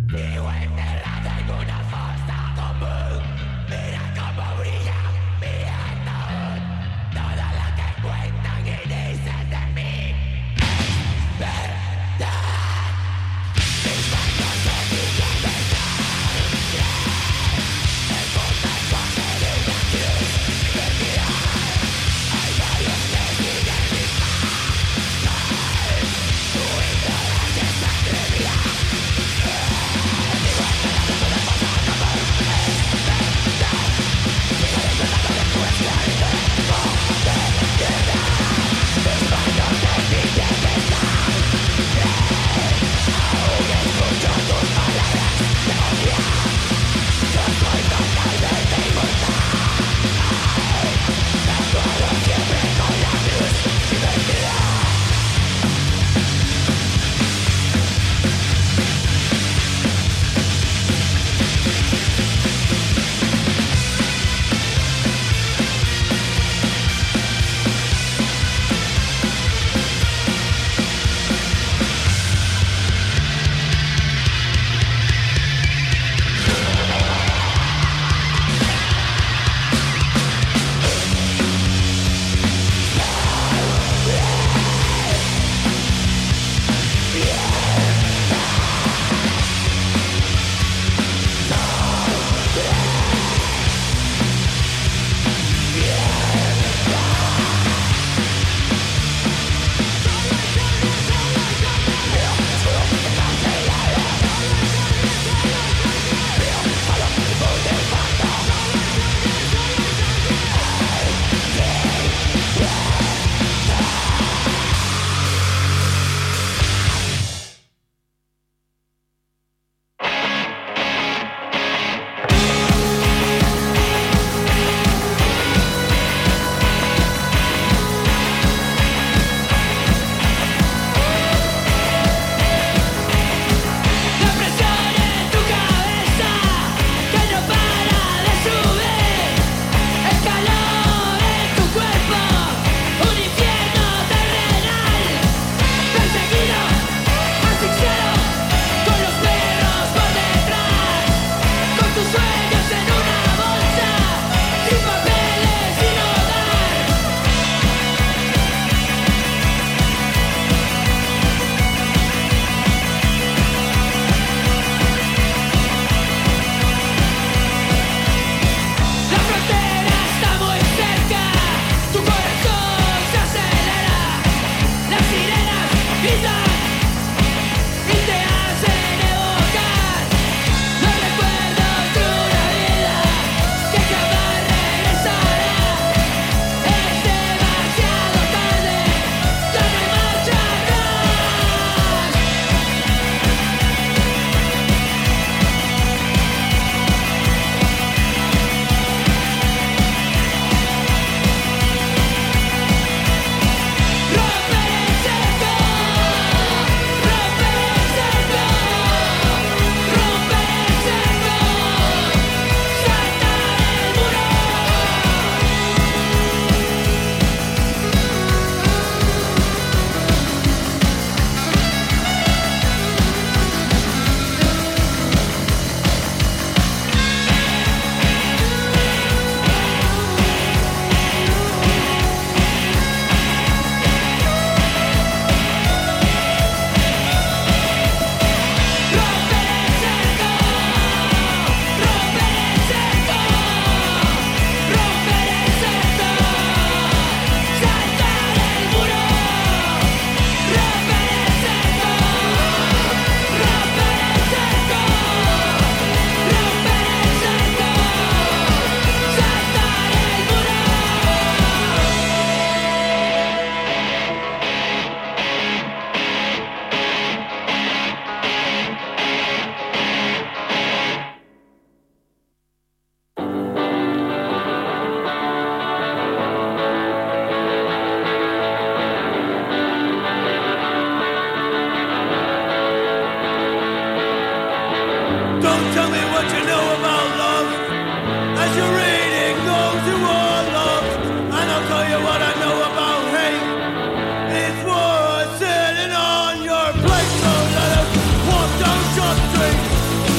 Walk down Short Street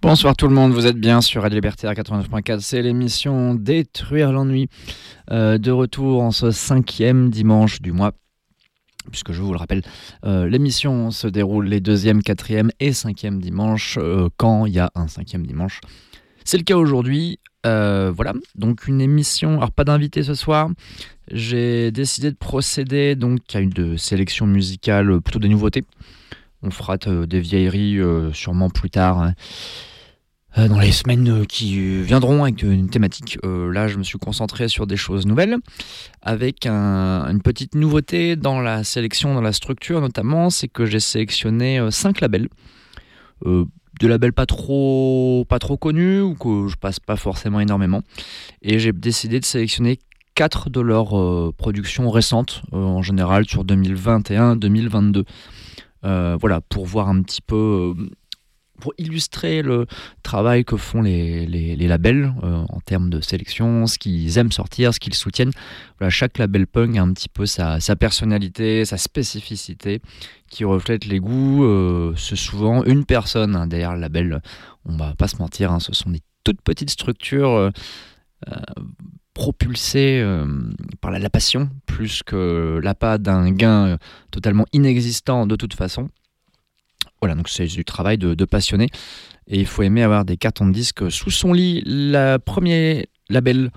Bonsoir tout le monde, vous êtes bien sur Radio Libertaire 89.4, c'est l'émission Détruire l'ennui, de retour en ce 5e dimanche du mois, puisque je vous le rappelle, l'émission se déroule les 2e, 4e et 5e dimanches, quand il y a un 5e dimanche. C'est le cas aujourd'hui, voilà, donc une émission, alors pas d'invité ce soir, j'ai décidé de procéder donc à une sélection musicale, plutôt des nouveautés. On fera des vieilleries sûrement plus tard, hein, dans les semaines qui viendront avec une thématique. Là, je me suis concentré sur des choses nouvelles, avec une petite nouveauté dans la sélection, dans la structure notamment, c'est que j'ai sélectionné 5 labels. Des labels pas trop connus, ou que je passe pas forcément énormément. Et j'ai décidé de sélectionner 4 de leurs productions récentes, en général sur 2021-2022. Voilà, pour voir un petit peu, pour illustrer le travail que font les labels en termes de sélection, ce qu'ils aiment sortir, ce qu'ils soutiennent. Voilà, chaque label punk a un petit peu sa personnalité, sa spécificité, qui reflète les goûts. C'est souvent une personne derrière le label, on va pas se mentir, ce sont des toutes petites structures propulsé par la passion, plus que l'appât d'un gain totalement inexistant de toute façon. Voilà, donc c'est du travail de passionné, et il faut aimer avoir des cartons de disques sous son lit. Le premier label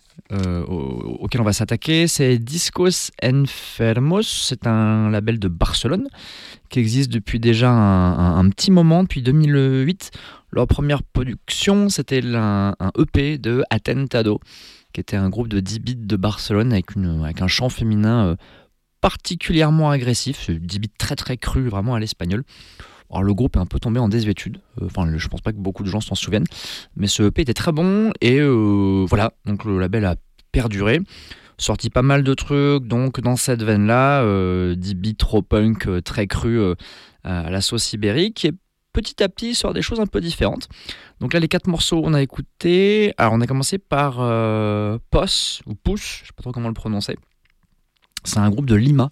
auquel on va s'attaquer, c'est Discos Enfermos. C'est un label de Barcelone qui existe depuis déjà un petit moment, depuis 2008. Leur première production, c'était un EP de Atentado, qui était un groupe de 10 bits de Barcelone avec un chant féminin particulièrement agressif, 10 bits très très cru, vraiment à l'espagnol. Alors le groupe est un peu tombé en désuétude, je pense pas que beaucoup de gens s'en souviennent, mais ce EP était très bon, et voilà, donc le label a perduré, sorti pas mal de trucs, donc dans cette veine-là, 10 bits trop punk, très cru, à la sauce ibérique, et petit à petit, il sort des choses un peu différentes. Donc là, les 4 morceaux, on a écouté. Alors, on a commencé par POS, ou Push, je sais pas trop comment le prononcer. C'est un groupe de Lima,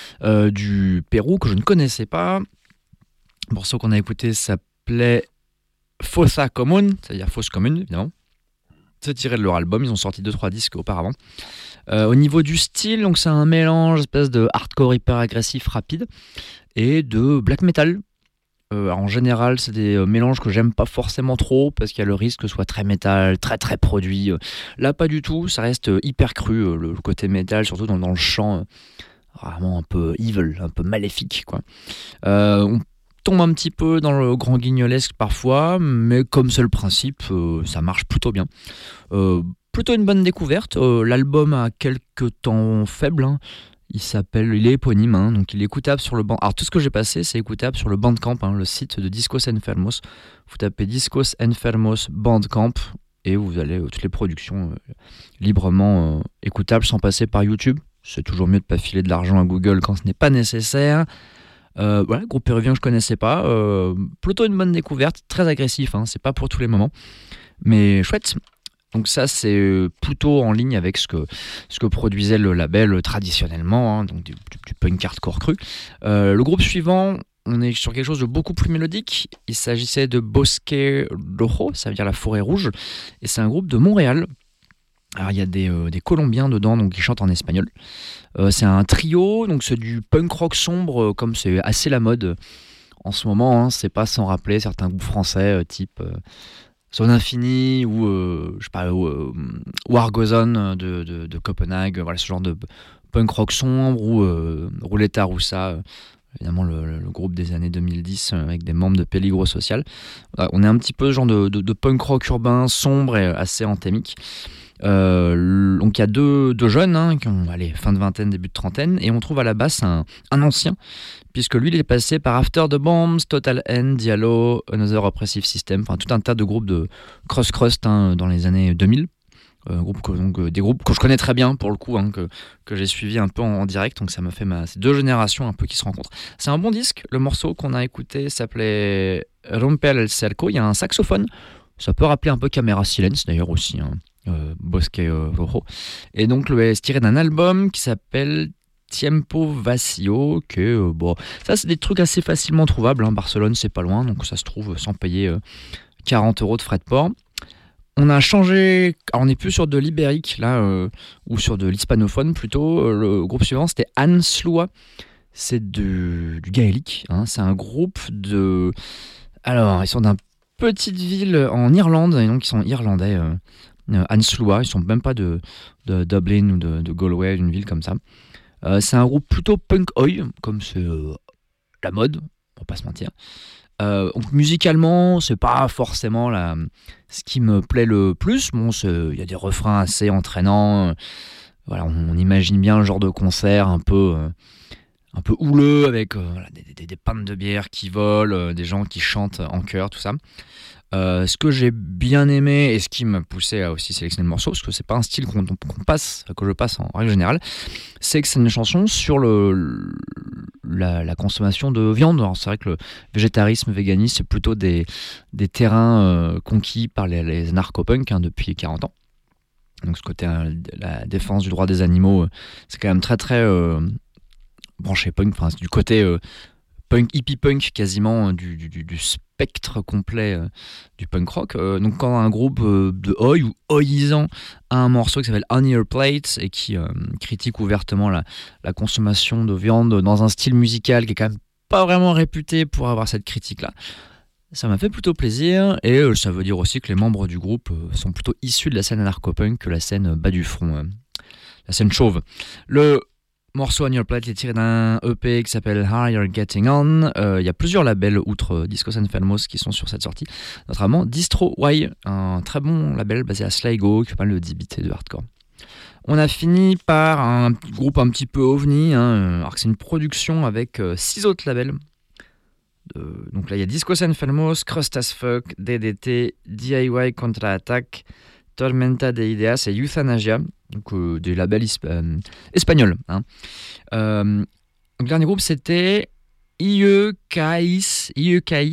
du Pérou, que je ne connaissais pas. Le morceau qu'on a écouté s'appelait Fossa Común, c'est-à-dire Fosse Commune, évidemment. C'est tiré de leur album, ils ont sorti 2-3 disques auparavant. Au niveau du style, donc c'est un mélange, espèce de hardcore hyper agressif, rapide, et de black metal. En général, c'est des mélanges que j'aime pas forcément trop, parce qu'il y a le risque que ce soit très métal, très très produit. Là, pas du tout, ça reste hyper cru, le côté métal, surtout dans le chant, vraiment un peu evil, un peu maléfique, quoi. On tombe un petit peu dans le grand guignolesque parfois, mais comme c'est le principe, ça marche plutôt bien. Plutôt une bonne découverte. L'album a quelques temps faibles, hein. Il est éponyme, donc il est écoutable sur le Alors tout ce que j'ai passé, c'est écoutable sur le Bandcamp, le site de Discos Enfermos. Vous tapez Discos Enfermos Bandcamp et vous allez toutes les productions librement écoutables sans passer par YouTube. C'est toujours mieux de pas filer de l'argent à Google quand ce n'est pas nécessaire. Voilà, groupe péruvien que je connaissais pas. Plutôt une bonne découverte, très agressif, c'est pas pour tous les moments, mais chouette. Donc ça, c'est plutôt en ligne avec ce que produisait le label traditionnellement, donc du punk hardcore cru. Le groupe suivant, on est sur quelque chose de beaucoup plus mélodique. Il s'agissait de Bosque Rojo, ça veut dire la forêt rouge, et c'est un groupe de Montréal. Alors il y a des Colombiens dedans, donc qui chantent en espagnol. C'est un trio, donc c'est du punk rock sombre, comme c'est assez la mode en ce moment. C'est pas sans rappeler certains groupes français, type Zone Infinie ou Wargozone de Copenhague, voilà, ce genre de punk rock sombre, ou Ruleta Russa, évidemment le groupe des années 2010 avec des membres de Peligro Social. On est un petit peu ce genre de punk rock urbain sombre et assez endémique. Donc il y a deux jeunes qui ont fin de vingtaine, début de trentaine, et on trouve à la basse un ancien, puisque lui il est passé par After the Bombs, Total End, Diallo, Another Oppressive System, enfin tout un tas de groupes de crust dans les années 2000. Des groupes que je connais très bien pour le coup, que j'ai suivi un peu en direct, donc ça me fait ces deux générations un peu qui se rencontrent. C'est un bon disque. Le morceau qu'on a écouté s'appelait Romper el Cerco. Il y a un saxophone, ça peut rappeler un peu Camera Silence d'ailleurs aussi, Bosque Rojo, et donc c'est tiré d'un album qui s'appelle Tiempo Vacío, ça c'est des trucs assez facilement trouvables, Barcelone c'est pas loin, donc ça se trouve sans payer €40 de frais de port. On a changé, alors on n'est plus sur de l'ibérique là, ou sur de l'hispanophone plutôt. Le groupe suivant c'était Anslua, c'est du gaélique, hein. C'est un groupe de... Alors ils sont d'une petite ville en Irlande, et donc ils sont irlandais. Anslua, ils sont même pas de Dublin ou de Galway, d'une ville comme ça. C'est un groupe plutôt punk oi, comme c'est la mode, pour pas se mentir. Donc musicalement, c'est pas forcément ce qui me plaît le plus. Bon, il y a des refrains assez entraînants. Voilà, on imagine bien le genre de concert un peu houleux avec voilà, des pintes de bière qui volent, des gens qui chantent en chœur, tout ça. Ce que j'ai bien aimé et ce qui m'a poussé à aussi sélectionner le morceau, parce que c'est pas un style que je passe en règle générale, c'est que c'est une chanson sur la consommation de viande. Alors c'est vrai que le végétarisme, véganisme, c'est plutôt des terrains conquis par les anarcho-punks depuis 40 ans. Donc ce côté, la défense du droit des animaux, c'est quand même très très branché punk, enfin du côté punk, hippie punk quasiment, du spectre complet du punk rock. Donc quand un groupe de oi ou oisans a un morceau qui s'appelle On Your Plate et qui critique ouvertement la consommation de viande dans un style musical qui est quand même pas vraiment réputé pour avoir cette critique-là, ça m'a fait plutôt plaisir. Et ça veut dire aussi que les membres du groupe sont plutôt issus de la scène anarcho-punk que la scène bas du front, la scène chauve. Le morceau On Your Plate est tiré d'un EP qui s'appelle How You're Getting On. Il y a plusieurs labels outre Discos and Felmos qui sont sur cette sortie, notamment Distro Y, un très bon label basé à Sligo qui fait pas mal de D-beat et de hardcore. On a fini par un groupe un petit peu ovni, alors que c'est une production avec 6 autres labels. Donc là il y a Discos and Felmos, Crust as Fuck, DDT, DIY Contre-Attaque, Tormenta de Ideas et Euthanasia, donc des labels espagnols. Le dernier groupe c'était IEKIS.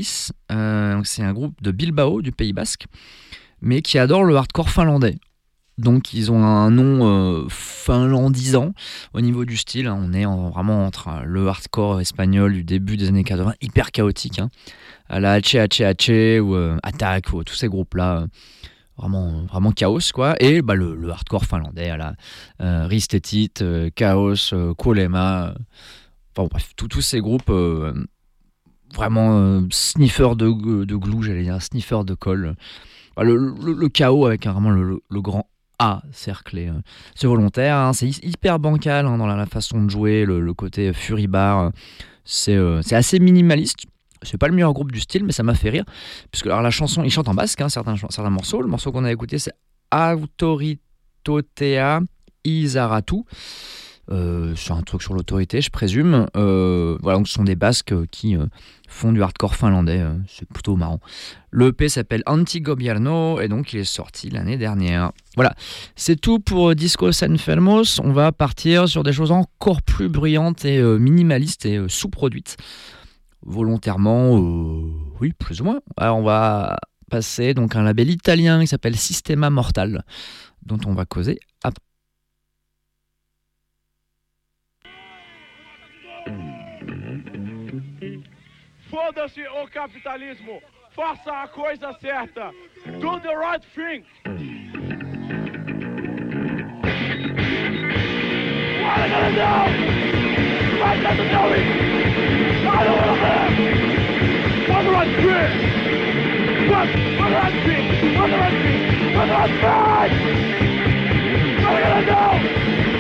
C'est un groupe de Bilbao, du Pays Basque, mais qui adore le hardcore finlandais. Donc ils ont un nom finlandisant au niveau du style. On est vraiment entre le hardcore espagnol du début des années 80, hyper chaotique, à la H ou Attack, ou tous ces groupes-là. Vraiment chaos, quoi. Et le hardcore finlandais à la Ristetit, Chaos, Kolema, enfin bref, tous ces groupes vraiment sniffer de glue, j'allais dire, sniffer de colle. Le chaos avec vraiment le grand A cerclé. C'est volontaire, c'est hyper bancal dans la façon de jouer, le côté Fury Bar. C'est assez minimaliste. C'est pas le meilleur groupe du style, mais ça m'a fait rire. Puisque alors, la chanson, ils chantent en basque, certains morceaux. Le morceau qu'on a écouté, c'est Autoritotea Izaratu. C'est un truc sur l'autorité, je présume. Voilà, donc ce sont des basques qui font du hardcore finlandais. C'est plutôt marrant. Le EP s'appelle Anti-Gobierno et donc il est sorti l'année dernière. Voilà, c'est tout pour Discos and Felmos. On va partir sur des choses encore plus bruyantes et minimalistes et sous-produites. Volontairement, oui, plus ou moins. Alors on va passer donc à un label italien qui s'appelle Sistema Mortal, dont on va causer après. Foda-se o capitalismo, faça a coisa certa, do the right thing. What am I gonna do? I got to know it. I don't wanna live. What the right thing? What the right thing? What the right thing? What the right thing? What am I gonna do?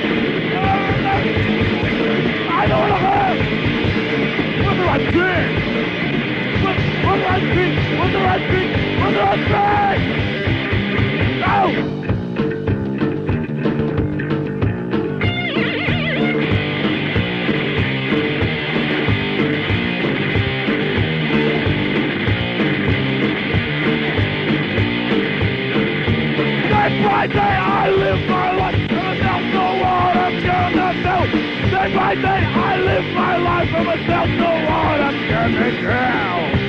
I don't wanna live. What the right thing? What the right thing? What the right thing? What the right thing? No! Day by day I live my life and I don't know what I'm gonna do. Day by day I live my life and I don't know what I'm gonna do.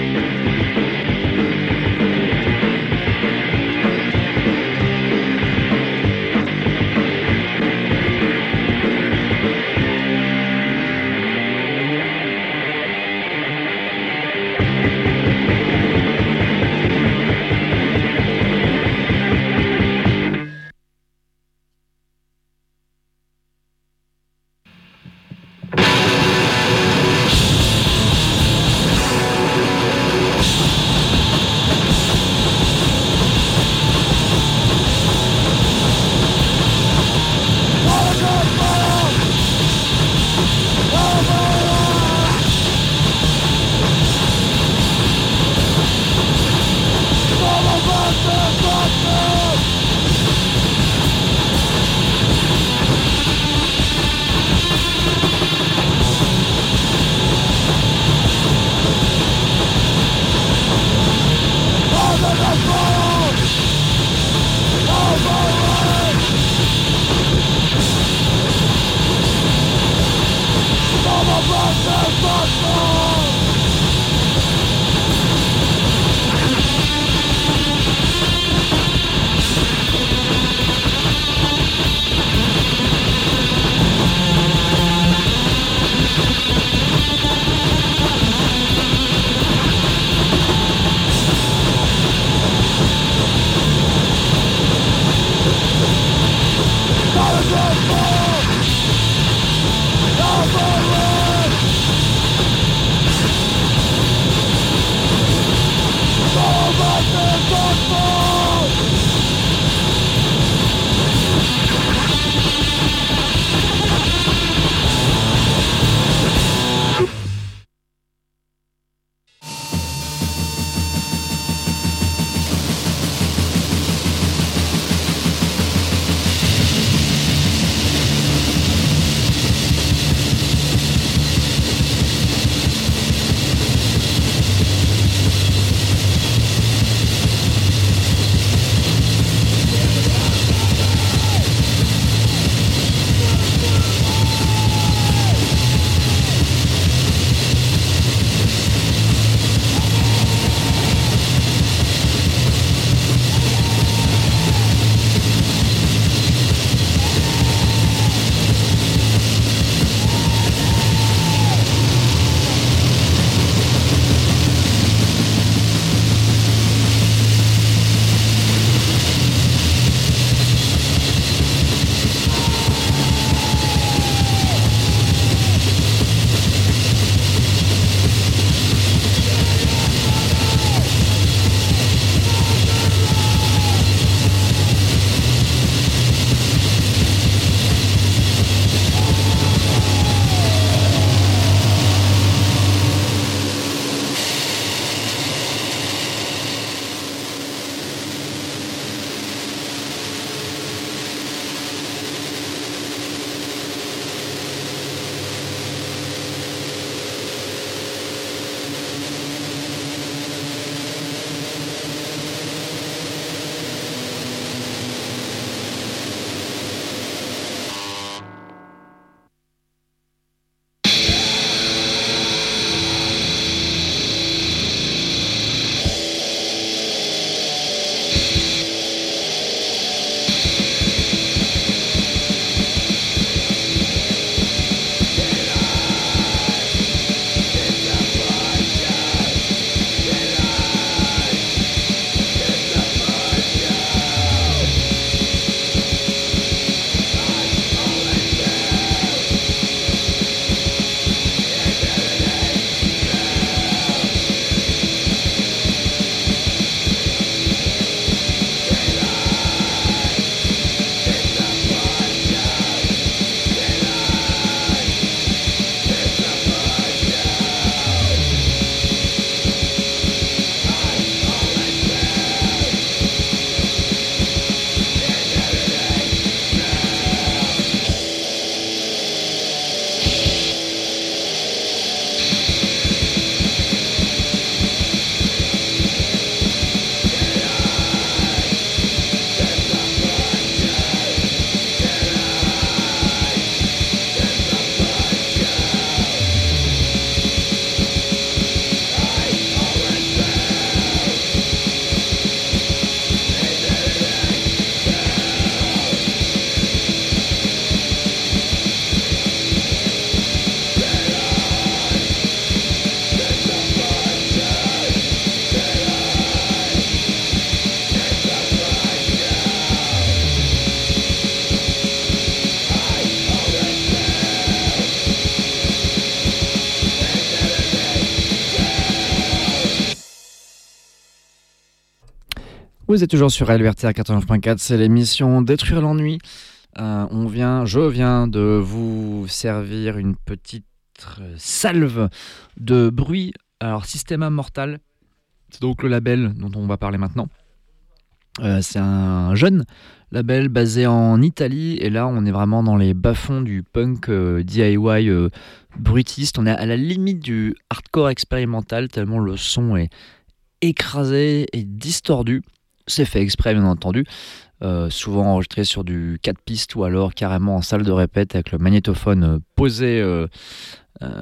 Vous êtes toujours sur LVRTR 89.4, c'est l'émission Détruire l'ennui. Je viens de vous servir une petite salve de bruit. Alors, Systema Mortal, c'est donc le label dont on va parler maintenant. C'est un jeune label basé en Italie, et là on est vraiment dans les bas-fonds du punk DIY bruitiste. On est à la limite du hardcore expérimental, tellement le son est écrasé et distordu. C'est fait exprès, bien entendu, souvent enregistré sur du 4 pistes ou alors carrément en salle de répète avec le magnétophone posé euh,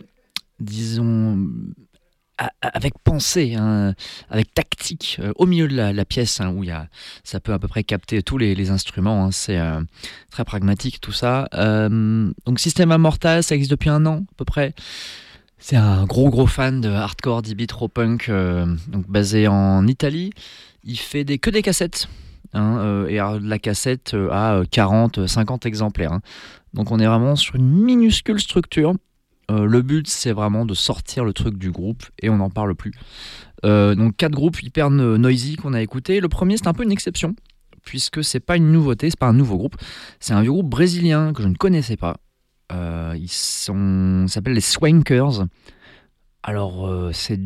disons, avec pensée, hein, avec tactique, au milieu de la pièce, hein, où ça peut à peu près capter tous les instruments. Hein, c'est très pragmatique tout ça. Donc Systema Mortal, ça existe depuis 1 an à peu près. C'est un gros fan de hardcore, d-beat, raw punk, donc basé en Italie. Il fait que des cassettes. Hein, et alors, la cassette a 40-50 exemplaires. Hein. Donc on est vraiment sur une minuscule structure. Le but, c'est vraiment de sortir le truc du groupe et on n'en parle plus. Donc 4 groupes hyper noisy qu'on a écoutés. Le premier, c'est un peu une exception, puisque c'est pas une nouveauté, c'est pas un nouveau groupe. C'est un vieux groupe brésilien que je ne connaissais pas. Ils s'appellent les Swankers. Alors c'est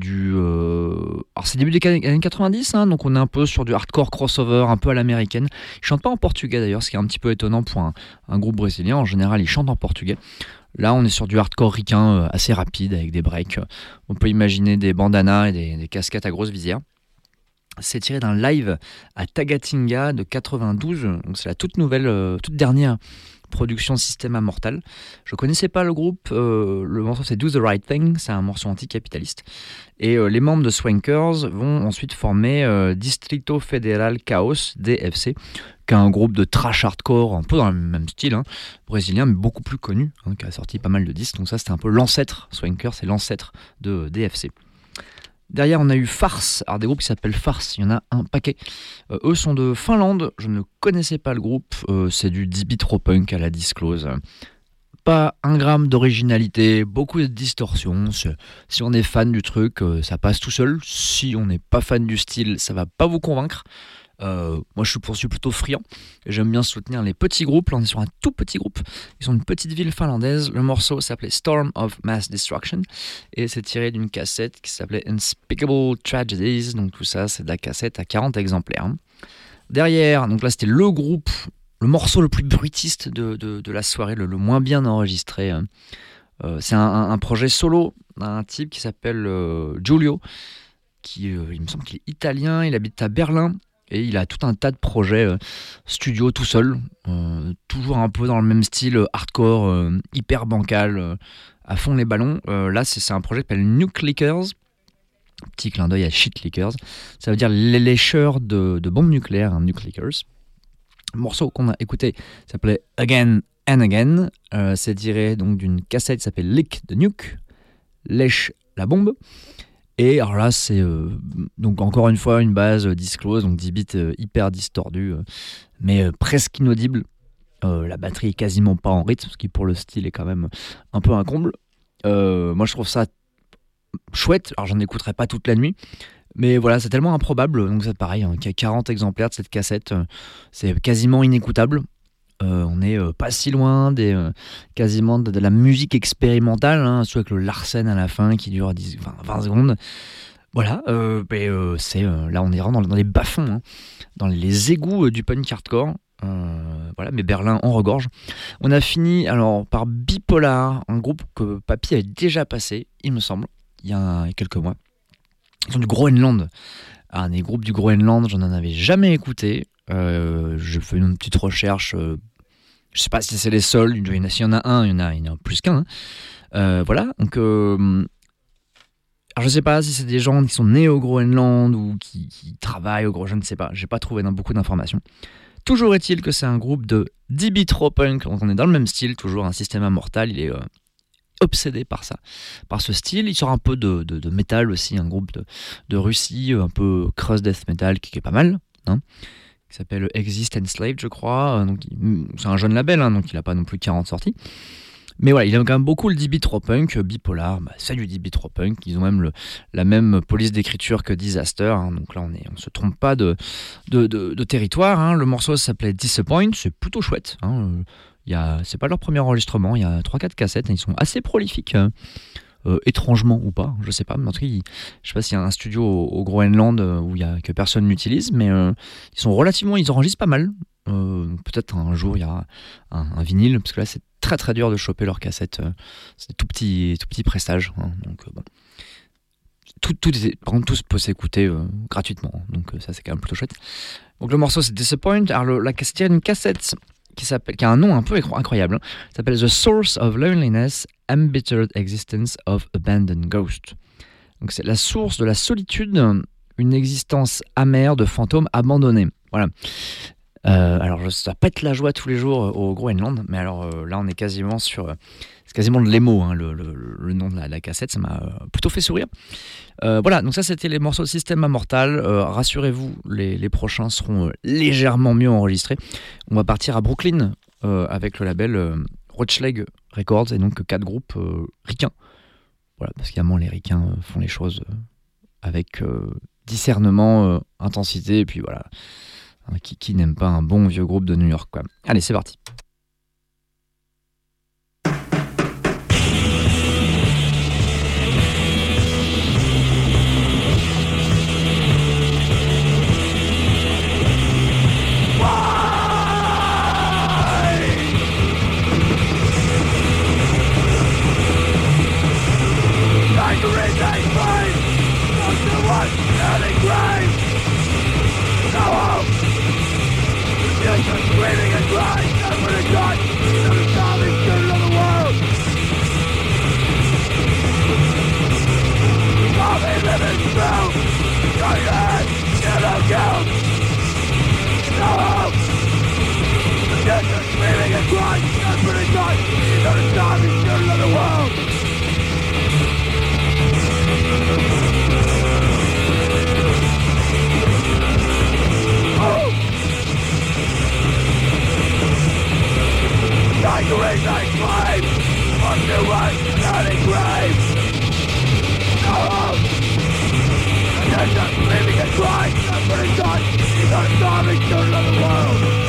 début des années 90, hein, donc on est un peu sur du hardcore crossover, un peu à l'américaine. Ils chantent pas en portugais d'ailleurs, ce qui est un petit peu étonnant pour un groupe brésilien. En général, ils chantent en portugais. Là, on est sur du hardcore ricain assez rapide avec des breaks. On peut imaginer des bandanas et des casquettes à grosse visière. C'est tiré d'un live à Taguatinga de 92. Donc c'est la toute dernière production Systema Mortal. Je connaissais pas le groupe. Le morceau c'est Do the Right Thing. C'est un morceau anticapitaliste. Et les membres de Swankers vont ensuite former Distrito Federal Chaos, DFC, qui est un groupe de trash hardcore, un peu dans le même style, hein, brésilien, mais beaucoup plus connu, hein, qui a sorti pas mal de disques. Donc ça, c'était un peu l'ancêtre. Swankers, c'est l'ancêtre de DFC. Derrière, on a eu Farce, alors des groupes qui s'appellent Farce, il y en a un paquet. Eux sont de Finlande, je ne connaissais pas le groupe, c'est du d-beat raw punk à la Disclose. Pas un gramme d'originalité, beaucoup de distorsion. Si on est fan du truc, ça passe tout seul. Si on n'est pas fan du style, ça va pas vous convaincre. Moi je suis plutôt friand et j'aime bien soutenir les petits groupes. Là on est sur un tout petit groupe, ils sont une petite ville finlandaise. Le morceau s'appelait Storm of Mass Destruction et c'est tiré d'une cassette qui s'appelait Unspeakable Tragedies. Donc tout ça c'est de la cassette à 40 exemplaires. Derrière, donc là c'était le morceau le plus bruitiste de la soirée, le moins bien enregistré. C'est un projet solo d'un type qui s'appelle Giulio, qui il me semble qu'il est italien, il habite à Berlin. Et il a tout un tas de projets studio tout seul, toujours un peu dans le même style hardcore, hyper bancal, à fond les ballons. Là, c'est un projet qui s'appelle Nucleakers. Petit clin d'œil à Shitleakers. Ça veut dire les lécheurs de bombes nucléaires, hein, Nucleakers. Le morceau qu'on a écouté s'appelait Again and Again. C'est tiré donc d'une cassette qui s'appelle Lick the Nuke, lèche la bombe. Et alors là, c'est donc encore une fois une base Disclose, donc 10 bits hyper distordu, mais presque inaudible. La batterie est quasiment pas en rythme, ce qui pour le style est quand même un peu un comble. Moi, je trouve ça chouette. Alors, j'en écouterai pas toute la nuit, mais voilà, c'est tellement improbable. Donc, c'est pareil, hein, qu'il y a 40 exemplaires de cette cassette, c'est quasiment inécoutable. On n'est pas si loin quasiment de la musique expérimentale, hein, surtout avec le Larsen à la fin qui dure 20 secondes. Voilà, là on est vraiment dans les bas-fonds, hein, dans les égouts du punk hardcore. Voilà, mais Berlin en regorge. On a fini alors par Bipolar, un groupe que Papy avait déjà passé, il me semble, il y a quelques mois. Ils sont du Groenland. Alors, des groupes du Groenland, j'en avais jamais écouté. Je fais une petite recherche. Je sais pas si c'est les seuls. S'il y en a un, il y en a plus qu'un. Voilà. Donc, alors je sais pas si c'est des gens qui sont nés au Groenland ou qui travaillent au Groenland. Je ne sais pas. J'ai pas trouvé beaucoup d'informations. Toujours est-il que c'est un groupe de d-beat raw punk. Donc on est dans le même style, toujours un Systema Mortal. Il est obsédé par ça, par ce style. Il sort un peu de métal aussi, un groupe de Russie, un peu crust death metal qui est pas mal. Hein, qui s'appelle Exist Enslaved, je crois. Donc, c'est un jeune label, hein, donc il n'a pas non plus 40 sorties. Mais voilà, il aime quand même beaucoup le d-beat raw punk. Bipolar, c'est du d-beat raw punk. Ils ont même la même police d'écriture que Disaster. Hein, donc là, on se trompe pas de territoire. Hein. Le morceau s'appelait Disappoint. C'est plutôt chouette. Hein. C'est pas leur premier enregistrement. Il y a 3-4 cassettes. Hein, ils sont assez prolifiques. Étrangement ou pas, je sais pas, mais en tout cas, je sais pas s'il y a un studio au Groenland que personne n'utilise, mais ils enregistrent pas mal. Peut-être un jour il y aura un vinyle, parce que là c'est très très dur de choper leurs cassettes. C'est tout petit prestage, hein, donc bon. Par contre, tout peut s'écouter gratuitement, donc ça c'est quand même plutôt chouette. Donc le morceau c'est Disappoint. Alors la cassette, une cassette qui a un nom un peu incroyable. Ça s'appelle The Source of Loneliness, Embittered Existence of Abandoned Ghost. Donc c'est la source de la solitude, une existence amère de fantômes abandonnés. Voilà. Alors ça va pas être la joie tous les jours au Groenland, mais alors là on est quasiment sur... c'est quasiment de l'émo, hein, le nom de la cassette, ça m'a plutôt fait sourire. Voilà, donc ça c'était les morceaux de Système Immortal. Rassurez-vous, les prochains seront légèrement mieux enregistrés. On va partir à Brooklyn avec le label Rochleg Records, et donc 4 groupes ricains. Voilà, parce qu'évidemment les ricains font les choses avec discernement, intensité, et puis voilà, qui n'aime pas un bon vieux groupe de New York, quoi. Allez, c'est parti. Screaming and crying, never to God, never solving children of the world. Zombie living through your head, yellow guilt. No hope. Just screaming and crying, never to God, never solving children of the world. Like a race I climb onto one shining grave. No hope. And then just living and crying, never to God, never solving children of the world.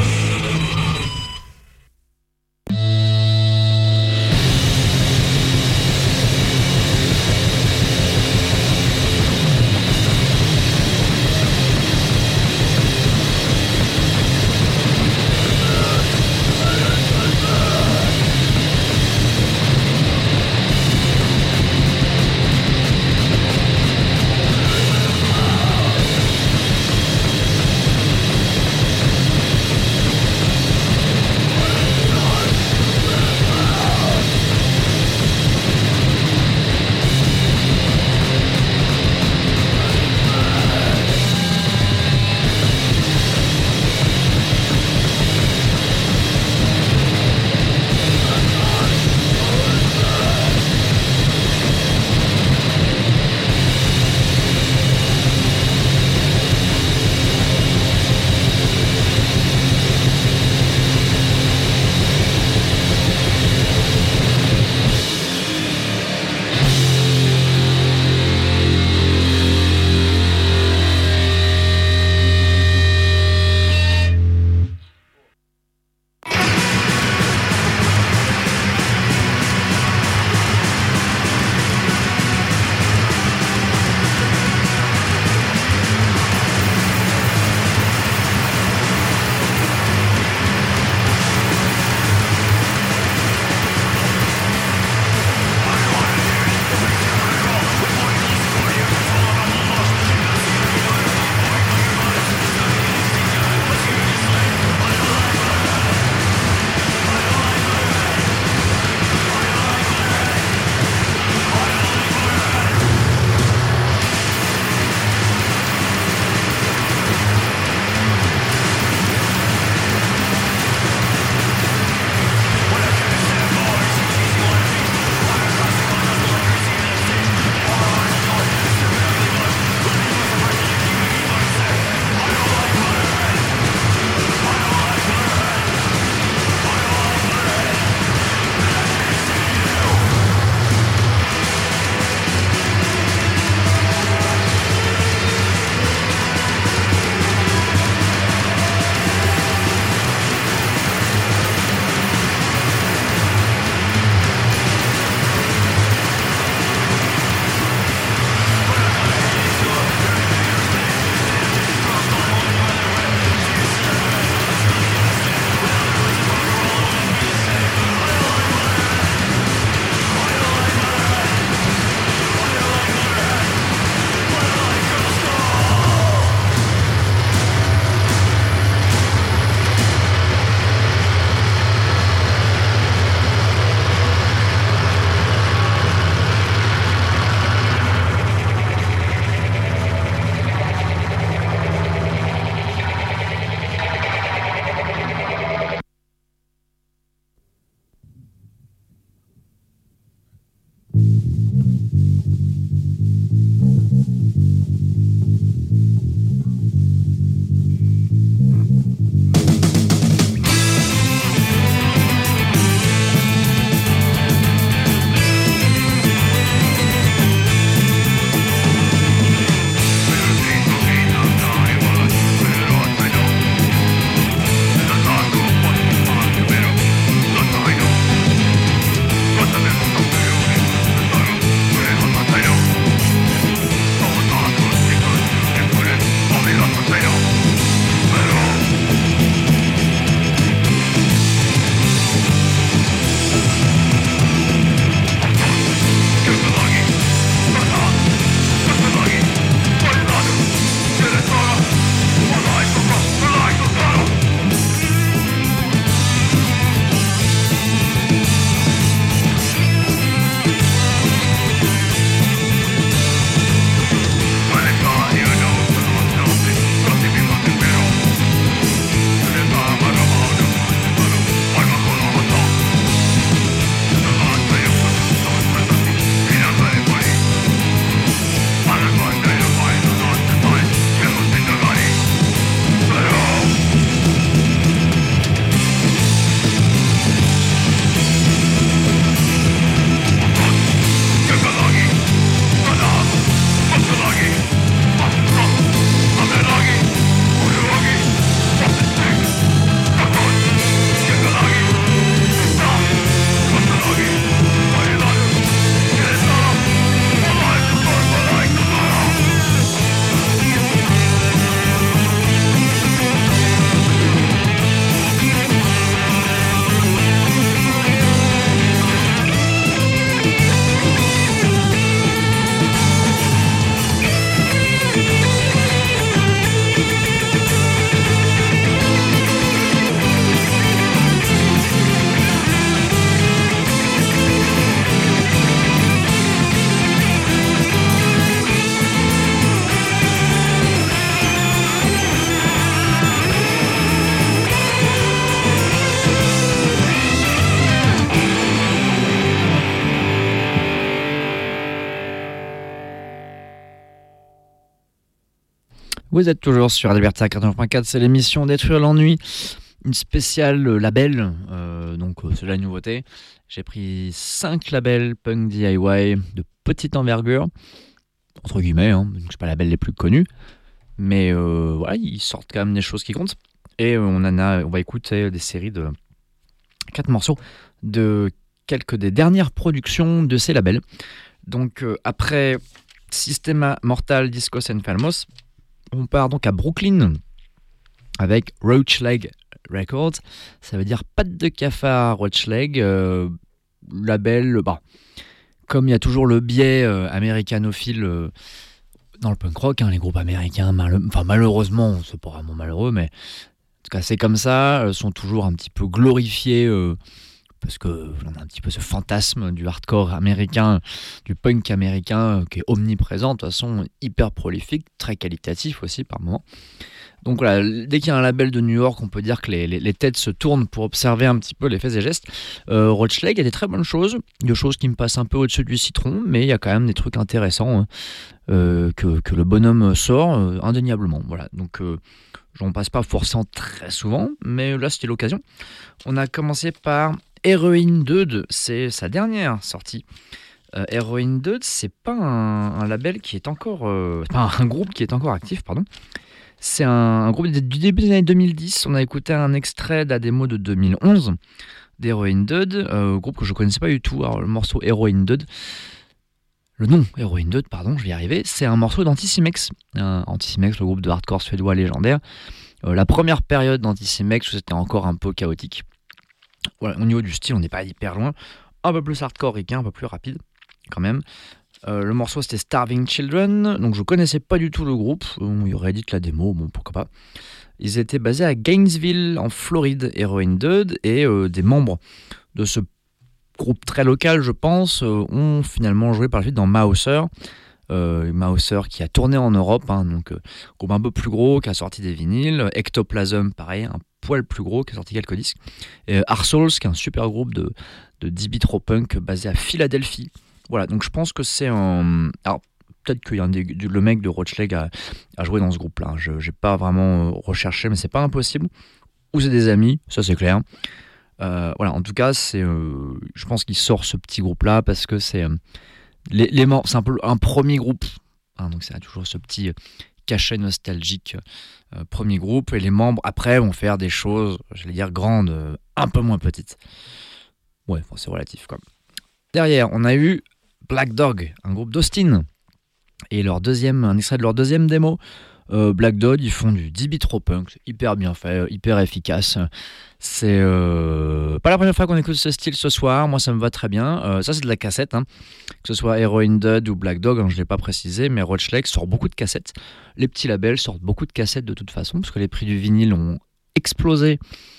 Vous êtes toujours sur Radio Libertaire 89.4, c'est l'émission Détruire l'ennui, une spéciale label, c'est la nouveauté. J'ai pris 5 labels punk DIY de petite envergure, entre guillemets, donc c'est pas les labels les plus connus, mais voilà, ils sortent quand même des choses qui comptent. Et on va écouter des séries de 4 morceaux de quelques des dernières productions de ces labels. Donc après Systema, Mortal, Discos and Falmos, on part donc à Brooklyn avec Roachleg Records. Ça veut dire patte de cafard Roachleg, label, comme il y a toujours le biais américanophile dans le punk rock, les groupes américains, malheureusement, c'est pas vraiment malheureux, mais en tout cas c'est comme ça, sont toujours un petit peu glorifiés parce qu'on a un petit peu ce fantasme du hardcore américain, du punk américain qui est omniprésent, de toute façon hyper prolifique, très qualitatif aussi par moments. Donc voilà, dès qu'il y a un label de New York, on peut dire que les têtes se tournent pour observer un petit peu les faits et gestes. Roachleg, il y a des très bonnes choses, des choses qui me passent un peu au-dessus du citron, mais il y a quand même des trucs intéressants que le bonhomme sort indéniablement. Voilà, donc j'en passe pas forcément très souvent, mais là c'était l'occasion. On a commencé par Heroin Dude, c'est sa dernière sortie. Heroin Dude, c'est pas un label qui est encore, pas un groupe qui est encore actif, pardon. C'est un groupe du début des années 2010. On a écouté un extrait de la démo de 2011 d'Heroin Dude, groupe que je connaissais pas du tout. Alors, le morceau Heroin Dude, le nom Heroin Dude, pardon, je vais y arriver, c'est un morceau d'Anticimex. Anticimex, le groupe de hardcore suédois légendaire. La première période d'Anticimex où c'était encore un peu chaotique. Voilà, au niveau du style, on n'est pas hyper loin. Un peu plus hardcore et un peu plus rapide, quand même. Le morceau c'était Starving Children, donc je connaissais pas du tout le groupe, il aurait dit que la démo, bon pourquoi pas. Ils étaient basés à Gainesville en Floride, Heroin Dude, et des membres de ce groupe très local je pense ont finalement joué par la suite dans Mouser. Mouser qui a tourné en Europe, donc groupe un peu plus gros qui a sorti des vinyles. Ectoplasm pareil, un poil plus gros qui a sorti quelques disques. Et Arsols qui est un super groupe de 10-bit punk basé à Philadelphie. Voilà, donc je pense que c'est un... Alors, peut-être que le mec de Roachleg a joué dans ce groupe-là. Je n'ai pas vraiment recherché, mais c'est pas impossible. Ou c'est des amis, ça c'est clair. Voilà, en tout cas, je pense qu'il sort ce petit groupe-là parce que c'est... les membres, c'est un peu un premier groupe. Donc c'est toujours ce petit cachet nostalgique premier groupe. Et les membres, après, vont faire des choses, j'allais dire grandes, un peu moins petites. Ouais, c'est relatif, quoi. Derrière, on a eu Black Dog, un groupe d'Austin, et un extrait de leur deuxième démo. Black Dog, ils font du 10-bit punk, c'est hyper bien fait, hyper efficace. C'est pas la première fois qu'on écoute ce style ce soir, moi ça me va très bien. Ça c'est de la cassette, que ce soit Heroin Dude ou Black Dog, je ne l'ai pas précisé, mais Roachleg sort beaucoup de cassettes. Les petits labels sortent beaucoup de cassettes de toute façon, parce que les prix du vinyle ont explosé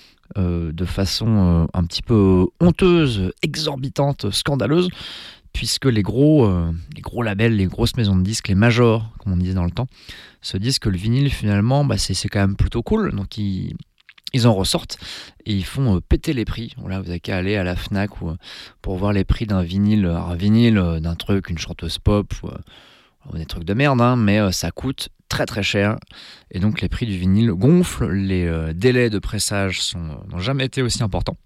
de façon un petit peu honteuse, exorbitante, scandaleuse, puisque les gros labels, les grosses maisons de disques, les majors, comme on disait dans le temps, se disent que le vinyle finalement c'est quand même plutôt cool, donc ils en ressortent et ils font péter les prix. Voilà, vous avez qu'à aller à la Fnac pour voir les prix d'un vinyle, d'un truc, une chanteuse pop, ou des trucs de merde, mais ça coûte très très cher, et donc les prix du vinyle gonflent, les délais de pressage n'ont jamais été aussi importants,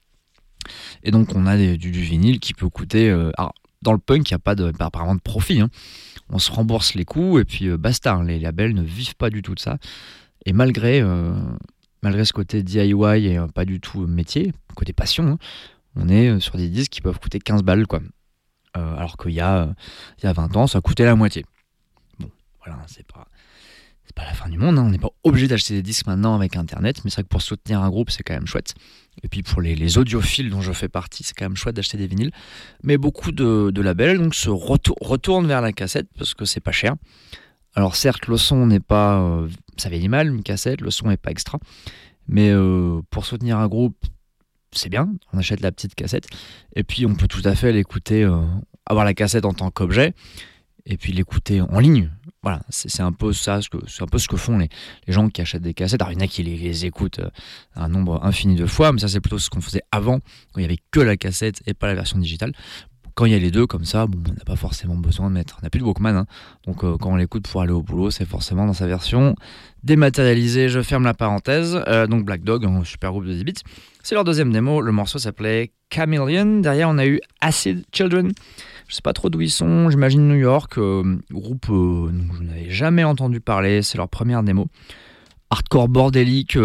et donc on a du vinyle qui peut coûter... alors, dans le punk, il n'y a pas apparemment de profit, on se rembourse les coûts et puis basta, les labels ne vivent pas du tout de ça, et malgré ce côté DIY et pas du tout métier, côté passion, on est sur des disques qui peuvent coûter 15 balles, quoi. Alors qu'il y a 20 ans, ça coûtait la moitié. Bon, voilà, c'est pas la fin du monde, on n'est pas obligé d'acheter des disques maintenant avec Internet, mais c'est vrai que pour soutenir un groupe, c'est quand même chouette. Et puis pour les audiophiles dont je fais partie, c'est quand même chouette d'acheter des vinyles. Mais beaucoup de labels donc, se retournent vers la cassette parce que c'est pas cher. Alors certes, le son n'est pas... ça vieillit mal, une cassette, le son n'est pas extra. Mais pour soutenir un groupe, c'est bien, on achète la petite cassette. Et puis on peut tout à fait l'écouter, avoir la cassette en tant qu'objet, et puis l'écouter en ligne. Voilà, c'est un peu ça, c'est un peu ce que font les gens qui achètent des cassettes. Alors il y en a qui les écoutent un nombre infini de fois, mais ça c'est plutôt ce qu'on faisait avant, quand il n'y avait que la cassette et pas la version digitale. quand il y a les deux comme ça, bon, on n'a pas forcément besoin de mettre, on n'a plus de Walkman, hein. Donc quand on l'écoute pour aller au boulot, c'est forcément dans sa version dématérialisée. Je ferme la parenthèse. Donc Black Dog, un super groupe de 10 bits, c'est leur deuxième démo. Le morceau s'appelait Chameleon. Derrière on a eu Acid Children, je sais pas trop d'où ils sont, j'imagine New York, groupe dont je n'avais jamais entendu parler. C'est leur première démo, hardcore bordélique,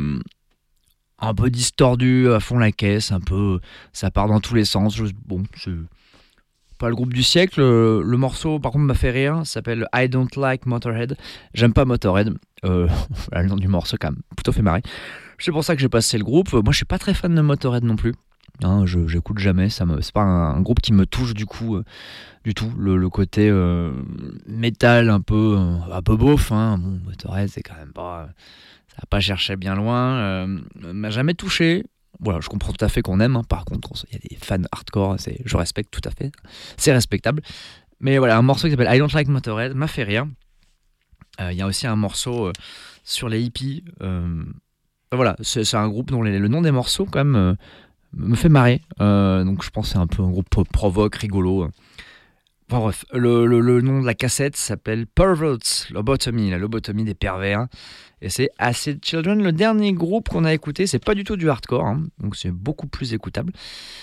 un peu distordu, à fond la caisse, un peu, ça part dans tous les sens. Bon, c'est pas le groupe du siècle. Le morceau, par contre, m'a fait rire. Ça s'appelle I Don't Like Motorhead. J'aime pas Motorhead. Le nom du morceau, quand même, plutôt fait marrer. C'est pour ça que j'ai passé le groupe. Moi, je suis pas très fan de Motorhead non plus. Hein, j'écoute jamais. C'est pas un groupe qui me touche du coup, du tout. Le côté métal un peu beauf. Hein. Bon, Motorhead, c'est quand même pas. Ça n'a pas cherché bien loin, m'a jamais touché. Voilà, je comprends tout à fait qu'on aime, hein. Par contre, il y a des fans hardcore, je respecte tout à fait, c'est respectable. Mais voilà, un morceau qui s'appelle I Don't Like Motorhead m'a fait rire. Il y a aussi un morceau sur les hippies. Voilà, c'est un groupe dont le nom des morceaux quand même me fait marrer. Donc je pense que c'est un peu un groupe provoque, rigolo. Enfin bref, le nom de la cassette s'appelle Perverts Lobotomy, la lobotomie des pervers. Et c'est Acid Children, le dernier groupe qu'on a écouté. C'est pas du tout du hardcore, hein, donc c'est beaucoup plus écoutable.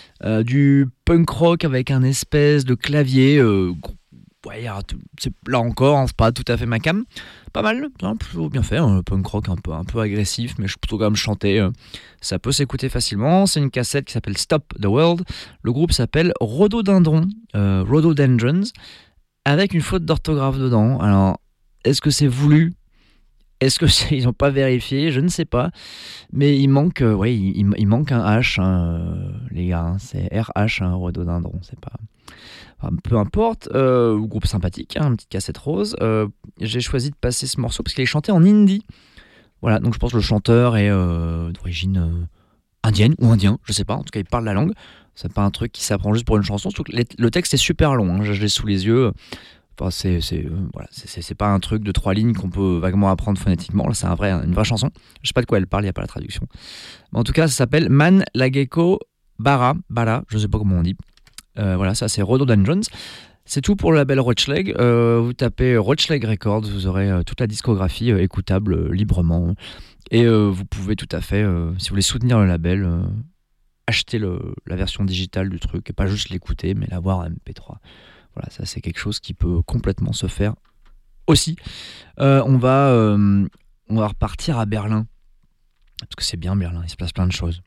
Du punk rock avec un espèce de clavier. Ouais, là encore, hein, c'est pas tout à fait ma cam. Pas mal, hein, plutôt bien fait. Un punk rock un peu agressif, mais je suis plutôt quand même chanté. Ça peut s'écouter facilement. C'est une cassette qui s'appelle Stop the World. Le groupe s'appelle Rhododendron, Rhododendrons, avec une faute d'orthographe dedans. Alors, est-ce que c'est voulu ? Est-ce que ils n'ont pas vérifié ? Je ne sais pas. Mais il manque, il manque un H, hein, les gars. Hein, c'est RH, hein, Rhododendron. C'est pas. Enfin, peu importe. Groupe sympathique, hein, une petite cassette rose. J'ai choisi de passer ce morceau parce qu'il est chanté en hindi. Voilà, donc je pense que le chanteur est d'origine indienne ou indien, je sais pas. En tout cas, il parle la langue. C'est pas un truc qui s'apprend juste pour une chanson. Surtout que le texte est super long. Hein, je l'ai sous les yeux. Enfin, c'est pas un truc de 3 lignes qu'on peut vaguement apprendre phonétiquement. Là, c'est une vraie chanson. Je sais pas de quoi elle parle, il n'y a pas la traduction. Mais en tout cas, ça s'appelle Man Lageko Bara, je sais pas comment on dit. Voilà, ça c'est Rhododendrons. C'est tout pour le label Roachleg. Vous tapez Roachleg Records, vous aurez toute la discographie écoutable librement. Et vous pouvez tout à fait, si vous voulez soutenir le label, acheter la version digitale du truc et pas juste l'écouter, mais l'avoir en MP3. Voilà, ça c'est quelque chose qui peut complètement se faire aussi. On va repartir à Berlin. Parce que c'est bien Berlin, il se passe plein de choses.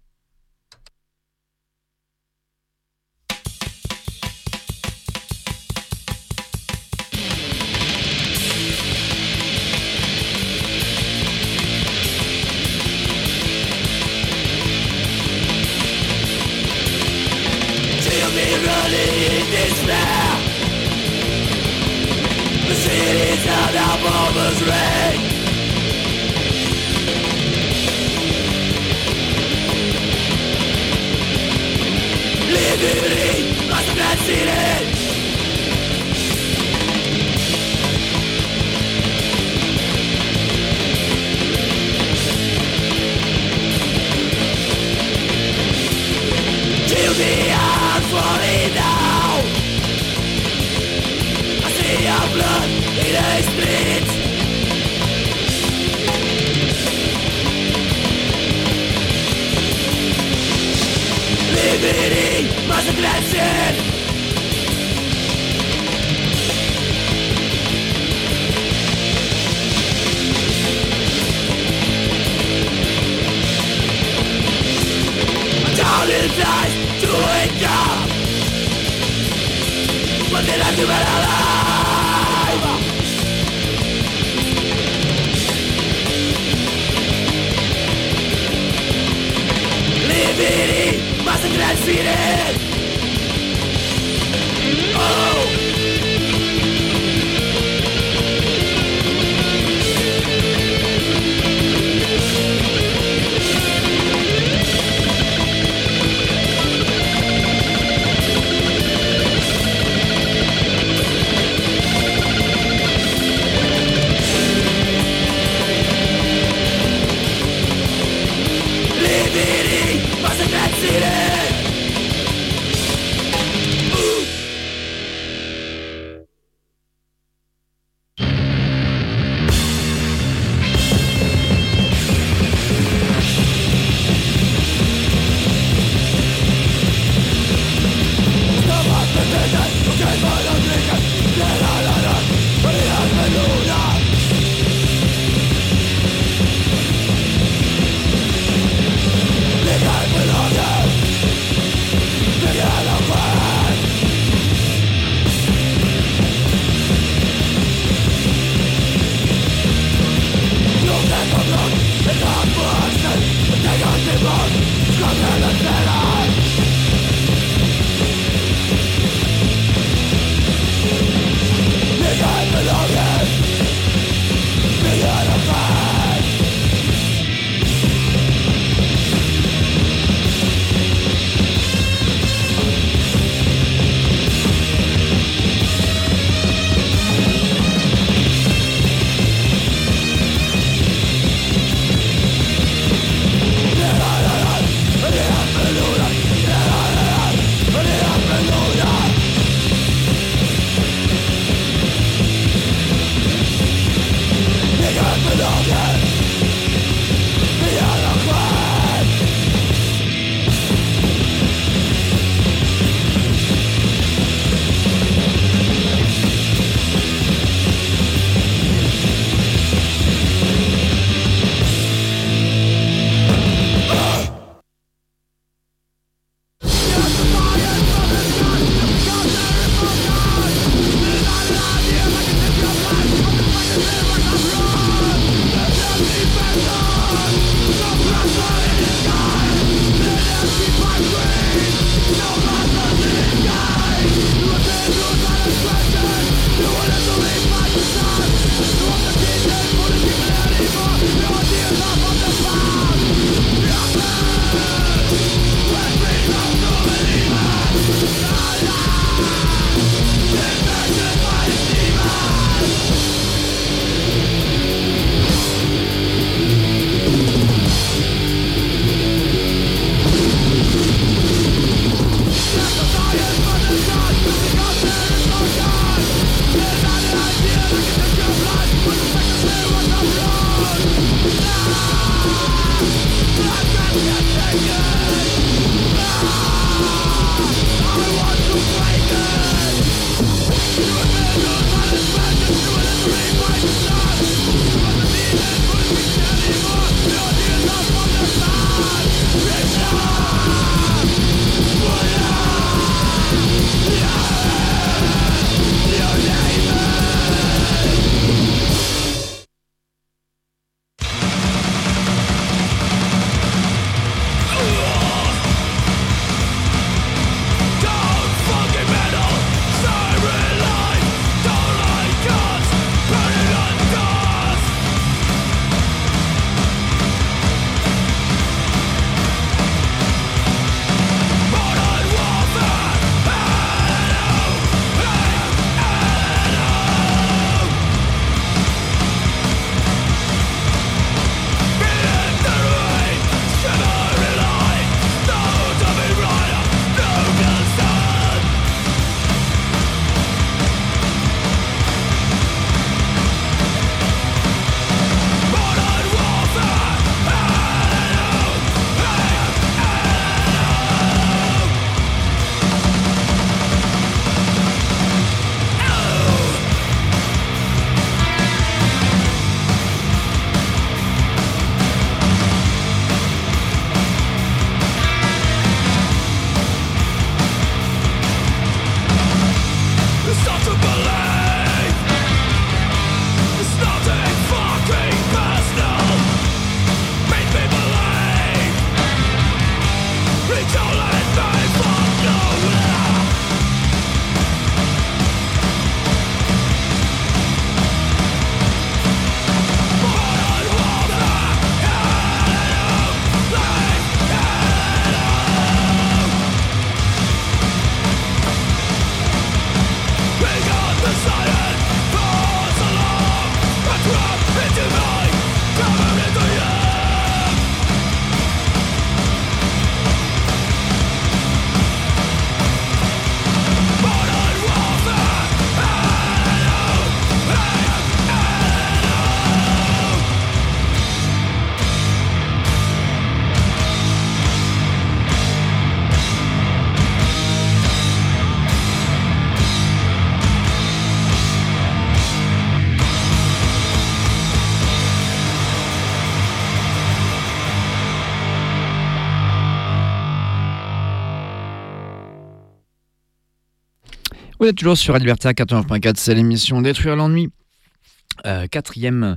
Vous êtes toujours sur Radio Libertaire 89.4, c'est l'émission Détruire l'ennui. Quatrième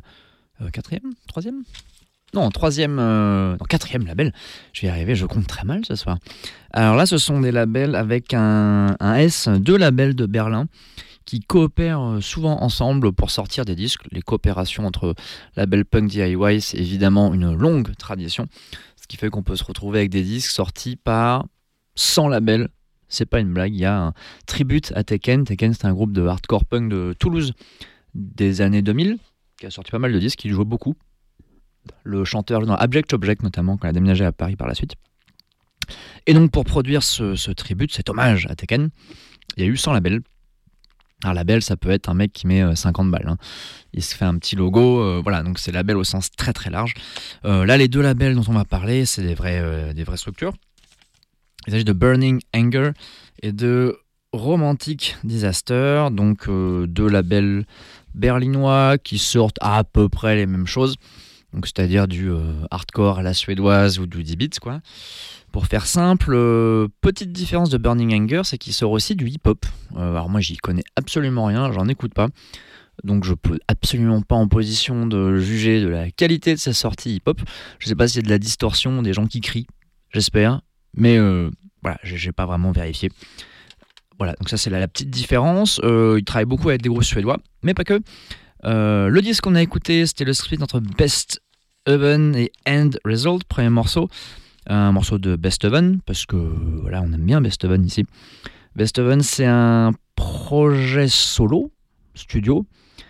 label. Je vais y arriver, je compte très mal ce soir. Alors là, ce sont des labels avec un S, 2 labels de Berlin qui coopèrent souvent ensemble pour sortir des disques. Les coopérations entre labels punk DIY, c'est évidemment une longue tradition, ce qui fait qu'on peut se retrouver avec des disques sortis par 100 labels. C'est pas une blague, il y a un tribute à Tekken. Tekken, c'est un groupe de hardcore punk de Toulouse des années 2000 qui a sorti pas mal de disques, qui jouait beaucoup. Le chanteur dans Abject Object notamment, quand il a déménagé à Paris par la suite. Et donc pour produire ce tribute, cet hommage à Tekken, il y a eu 100 labels. Un label, ça peut être un mec qui met 50 balles. Hein. Il se fait un petit logo, voilà, donc c'est label au sens très très large. Là, les 2 labels dont on va parler, c'est des vraies structures. Il s'agit de Burning Anger et de Romantic Disaster, donc 2 labels berlinois qui sortent à peu près les mêmes choses, donc c'est-à-dire du hardcore à la suédoise ou du D-beat, quoi. Pour faire simple, petite différence de Burning Anger, c'est qu'il sort aussi du hip-hop. Alors moi, j'y connais absolument rien, j'en écoute pas, donc je peux absolument pas en position de juger de la qualité de sa sortie hip-hop. Je sais pas s'il y a de la distorsion, des gens qui crient, j'espère. Mais voilà, j'ai pas vraiment vérifié. Voilà, donc ça c'est la petite différence. Il travaille beaucoup avec des groupes suédois, mais pas que. Le disque qu'on a écouté, c'était le split entre Best Even et End Result, premier morceau. Un morceau de Best Even, parce que voilà, on aime bien Best Even ici. Best Even, c'est un projet solo, studio,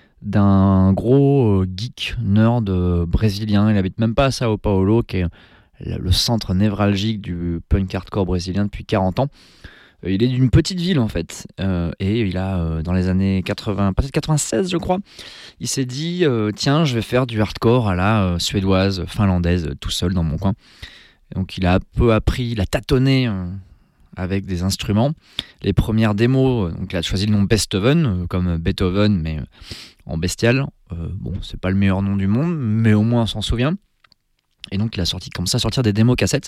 d'un gros geek nerd brésilien. Il habite même pas à Sao Paulo, qui est le centre névralgique du punk hardcore brésilien depuis 40 ans. Il est d'une petite ville en fait, et il a dans les années 80, peut-être 96 je crois, il s'est dit tiens, je vais faire du hardcore à la suédoise, finlandaise, tout seul dans mon coin. Et donc il a un peu appris, il a tâtonné avec des instruments. Les premières démos, donc il a choisi le nom Beethoven, comme Beethoven mais en bestial. Bon, c'est pas le meilleur nom du monde, mais au moins on s'en souvient. Et donc il a commencé à sortir des démos cassettes.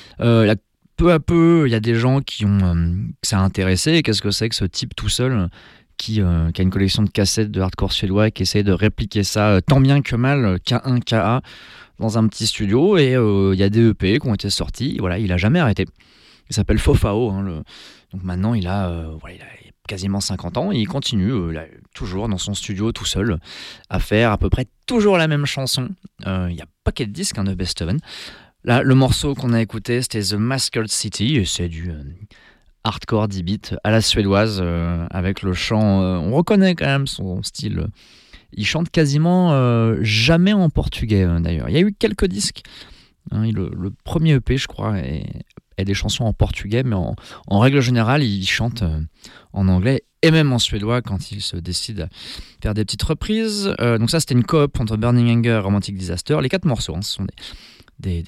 Peu à peu, il y a des gens qui ont que ça a intéressé. Et qu'est-ce que c'est que ce type tout seul qui a une collection de cassettes de hardcore suédois et qui essaie de répliquer ça tant bien que mal, K1, KA, dans un petit studio. Et il y a des EP qui ont été sortis. Voilà, il a jamais arrêté. Il s'appelle Fofao. Donc maintenant, il a quasiment 50 ans. Et il continue toujours dans son studio tout seul à faire à peu près toujours la même chanson. Il y a pas qu'un disque de Best Even. Là, le morceau qu'on a écouté, c'était The Masked City, et c'est du hardcore D-beat à la suédoise, avec le chant. On reconnaît quand même son style. Il chante quasiment jamais en portugais, d'ailleurs. Il y a eu quelques disques. Le premier EP, je crois, est des chansons en portugais, mais en règle générale, il chante en anglais et même en suédois quand il se décide à faire des petites reprises. Donc ça, c'était une coop entre Burning Anger et Romantic Disaster. Les 4 morceaux, ce sont des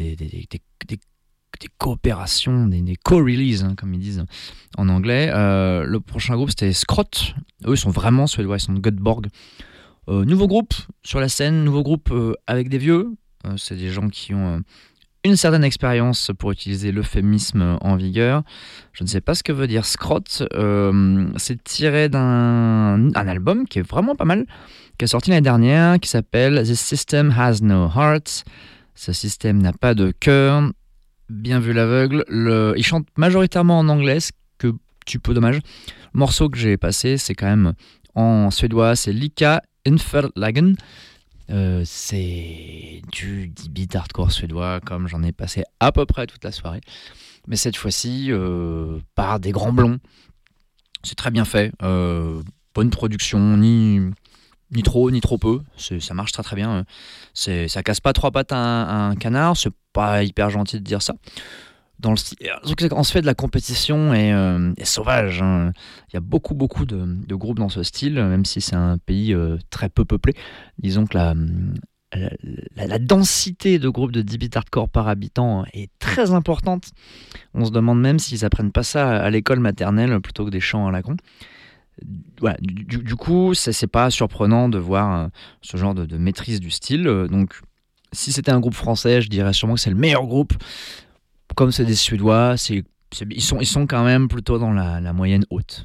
coopérations, des co-releases, comme ils disent en anglais. Le prochain groupe, c'était Skrot. Eux, ils sont vraiment suédois, ils sont de Göteborg. Nouveau groupe sur la scène, nouveau groupe avec des vieux. C'est des gens qui ont une certaine expérience, pour utiliser l'euphémisme en vigueur. Je ne sais pas ce que veut dire Skrot. C'est tiré d'un album qui est vraiment pas mal, qui est sorti l'année dernière, qui s'appelle This System Has No Heart. Ce système n'a pas de cœur. Bien vu l'aveugle. Il chante majoritairement en anglais, ce que tu peux dommage. Le morceau que j'ai passé, c'est quand même en suédois, c'est Lika Inferlagen. C'est du beat hardcore suédois, comme j'en ai passé à peu près toute la soirée. Mais cette fois-ci, par des grands blonds. C'est très bien fait. Bonne production, ni trop ni trop peu, ça marche très très bien. Ça casse pas 3 pattes à un canard, c'est pas hyper gentil de dire ça. On se fait de la compétition et sauvage. Il y a beaucoup de groupes dans ce style, même si c'est un pays très peu peuplé. Disons que la densité de groupes de 10 bits hardcore par habitant est très importante. On se demande même s'ils apprennent pas ça à l'école maternelle plutôt que des chants à la con. Voilà, du coup, c'est pas surprenant de voir ce genre de maîtrise du style. Donc, si c'était un groupe français, je dirais sûrement que c'est le meilleur groupe. Comme c'est des Suédois, ils sont quand même plutôt dans la moyenne haute. Voilà.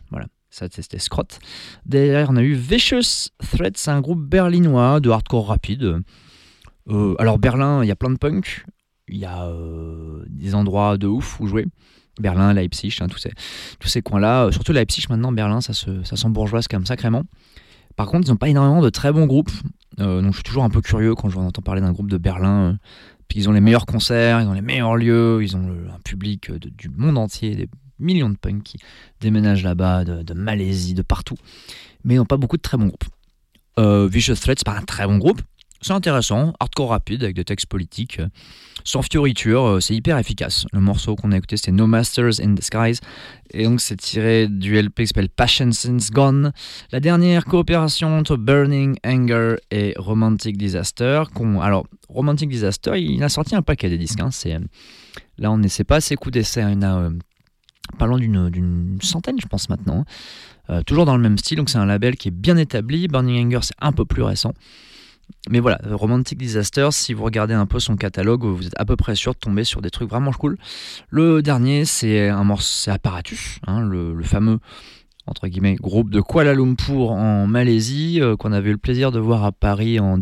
Ça, c'était Scrot. Derrière, on a eu Vicious Threat, c'est un groupe berlinois de hardcore rapide. Alors, Berlin, il y a plein de punk. Il y a des endroits de ouf où jouer. Berlin, Leipzig, tous ces coins-là. Surtout Leipzig, maintenant, Berlin, ça s'embourgeoise quand même sacrément. Par contre, ils n'ont pas énormément de très bons groupes. Donc, je suis toujours un peu curieux quand je entends parler d'un groupe de Berlin. Puis, ils ont les meilleurs concerts, ils ont les meilleurs lieux, ils ont un public du monde entier, des millions de punks qui déménagent là-bas, de Malaisie, de partout. Mais ils n'ont pas beaucoup de très bons groupes. Vicious Threat, c'est pas un très bon groupe. C'est intéressant, hardcore rapide avec des textes politiques, sans fioriture, c'est hyper efficace. Le morceau qu'on a écouté, c'était No Masters in the Skies, et donc c'est tiré du LP qui s'appelle Passion Since Gone. La dernière coopération entre Burning Anger et Romantic Disaster. Alors, Romantic Disaster, il a sorti un paquet des disques. Là, on n'essaie pas ses coups d'essai. Il y en a parlant d'une centaine, je pense, maintenant. Toujours dans le même style, donc c'est un label qui est bien établi. Burning Anger, c'est un peu plus récent. Mais voilà, Romantic Disaster, si vous regardez un peu son catalogue, vous êtes à peu près sûr de tomber sur des trucs vraiment cool. Le dernier, c'est un morceau, c'est Apparatus, le fameux, entre guillemets, groupe de Kuala Lumpur en Malaisie, qu'on avait eu le plaisir de voir à Paris en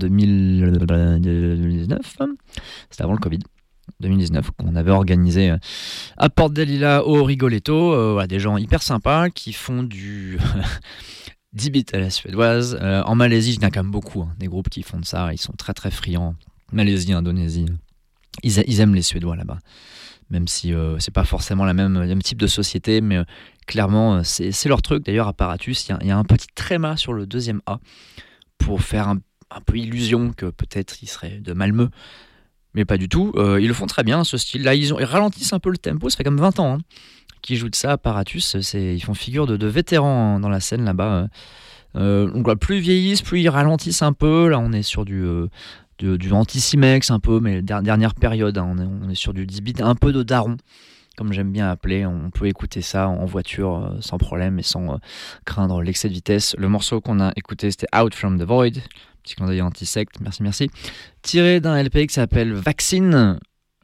2019. C'était avant le Covid. 2019, qu'on avait organisé à Porte des Lilas au Rigoletto. Des gens hyper sympas qui font du 10 bits à la suédoise. En Malaisie, il y en a quand même beaucoup, des groupes qui font de ça. Ils sont très très friands. Malaisie, Indonésie, ils aiment les Suédois là-bas. Même si c'est pas forcément le même type de société, mais clairement, c'est leur truc. D'ailleurs, Apparatus, il y a un petit tréma sur le deuxième A pour faire un peu illusion que peut-être il serait de Malmö. Mais pas du tout. Ils le font très bien, ce style. Là, ils ralentissent un peu le tempo. Ça fait comme 20 ans qu'ils jouent de ça, Apparatus. Ils font figure de vétérans dans la scène là-bas. Donc, plus ils vieillissent, plus ils ralentissent un peu. Là, on est sur du anti-Cimex un peu, mais dernière période. On est sur du 10 bits, un peu de daron, comme j'aime bien appeler. On peut écouter ça en voiture sans problème et sans craindre l'excès de vitesse. Le morceau qu'on a écouté, c'était Out from the Void. Petit clin d'œil anti-secte, merci. Tiré d'un LP qui s'appelle Vaccine,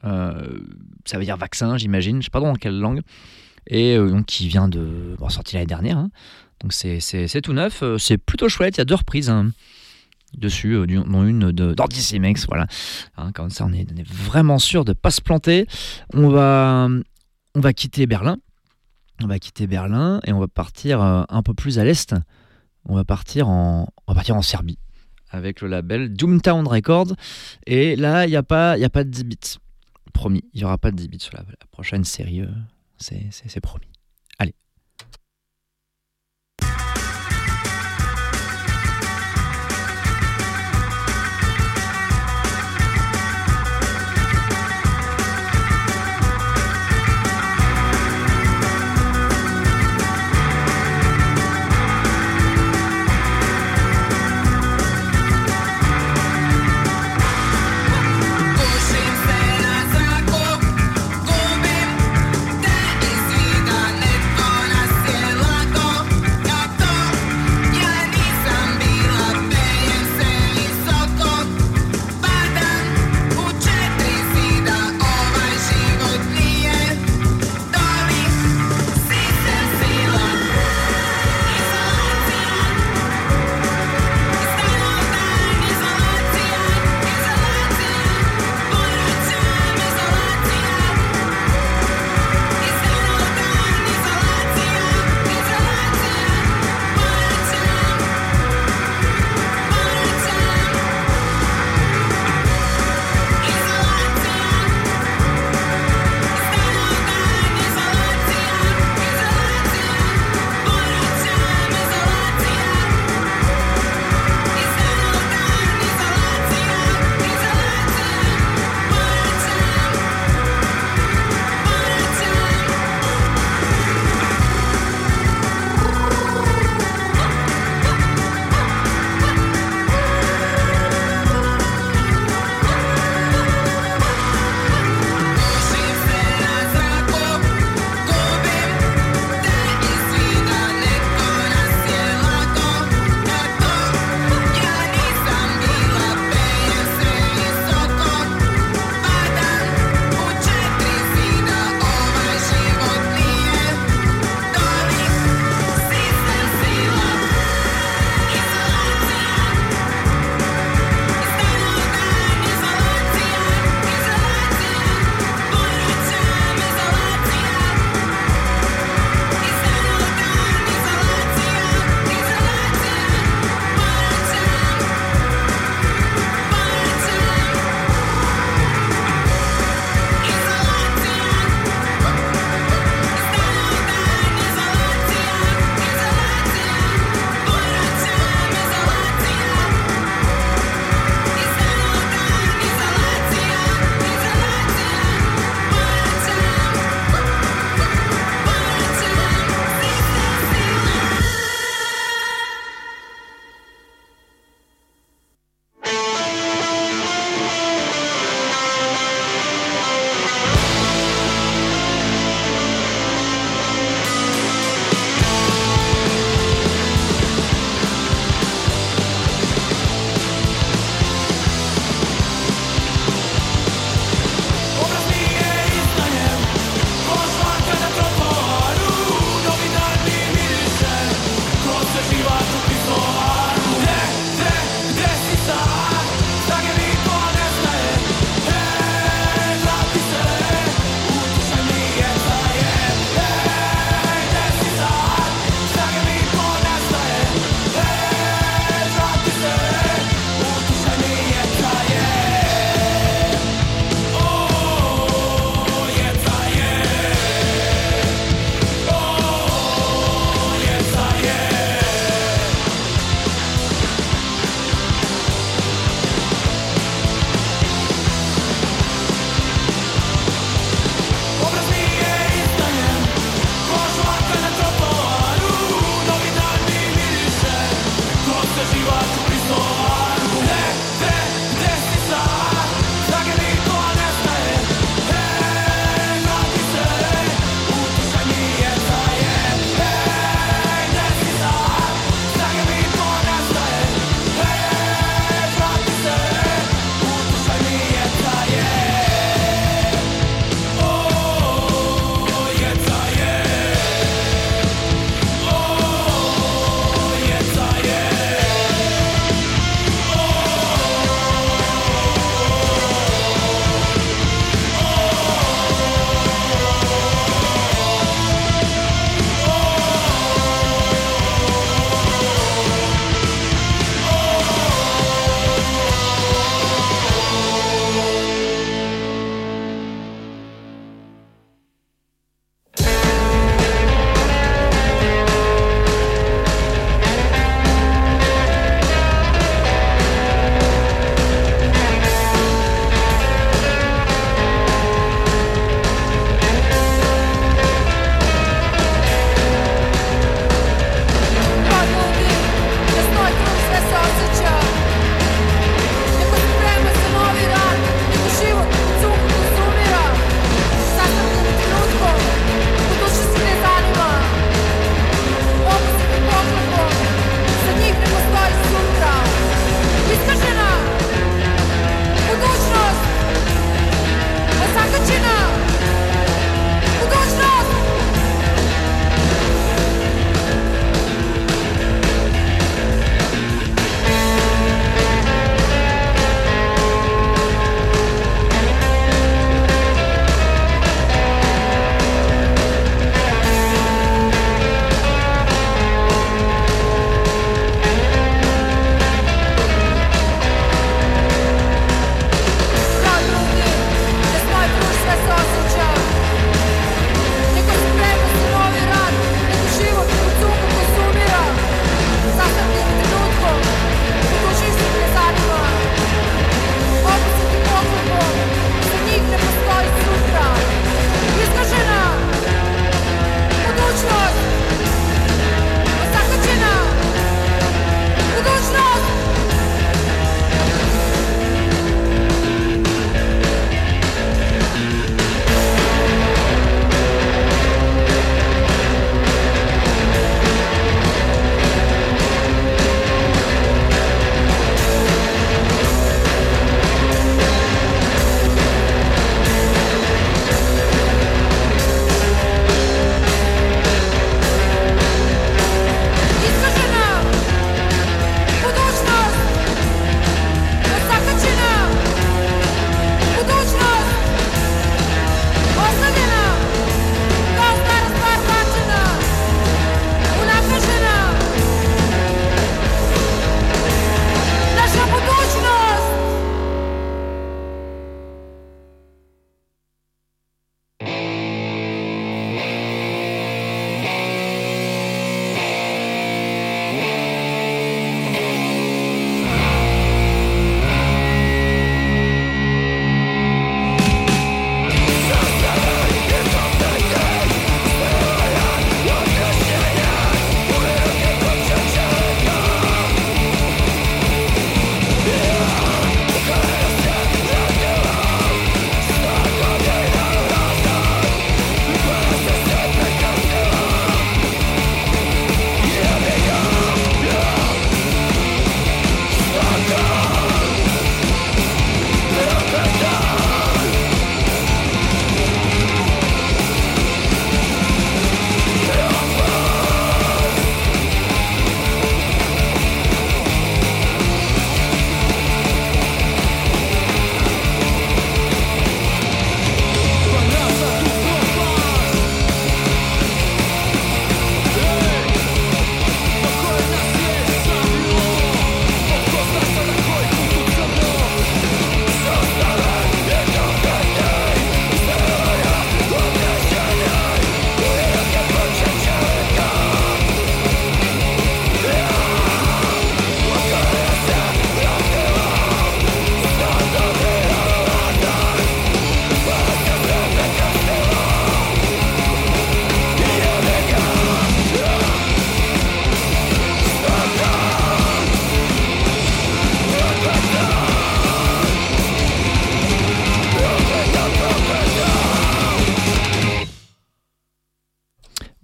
ça veut dire vaccin, j'imagine, je sais pas dans quelle langue, et donc qui vient de sorti l'année dernière. Donc c'est tout neuf, c'est plutôt chouette. Il y a 2 reprises dessus, dont une d'Anti-Cimex, voilà. Comme ça, on est vraiment sûr de pas se planter. On va quitter Berlin. Et on va partir un peu plus à l'est. On va partir en Serbie, avec le label Doomtown Records. Et là, il n'y a pas de 10 bits. Promis, il n'y aura pas de 10 bits sur la prochaine série. C'est promis. Allez. Gumim,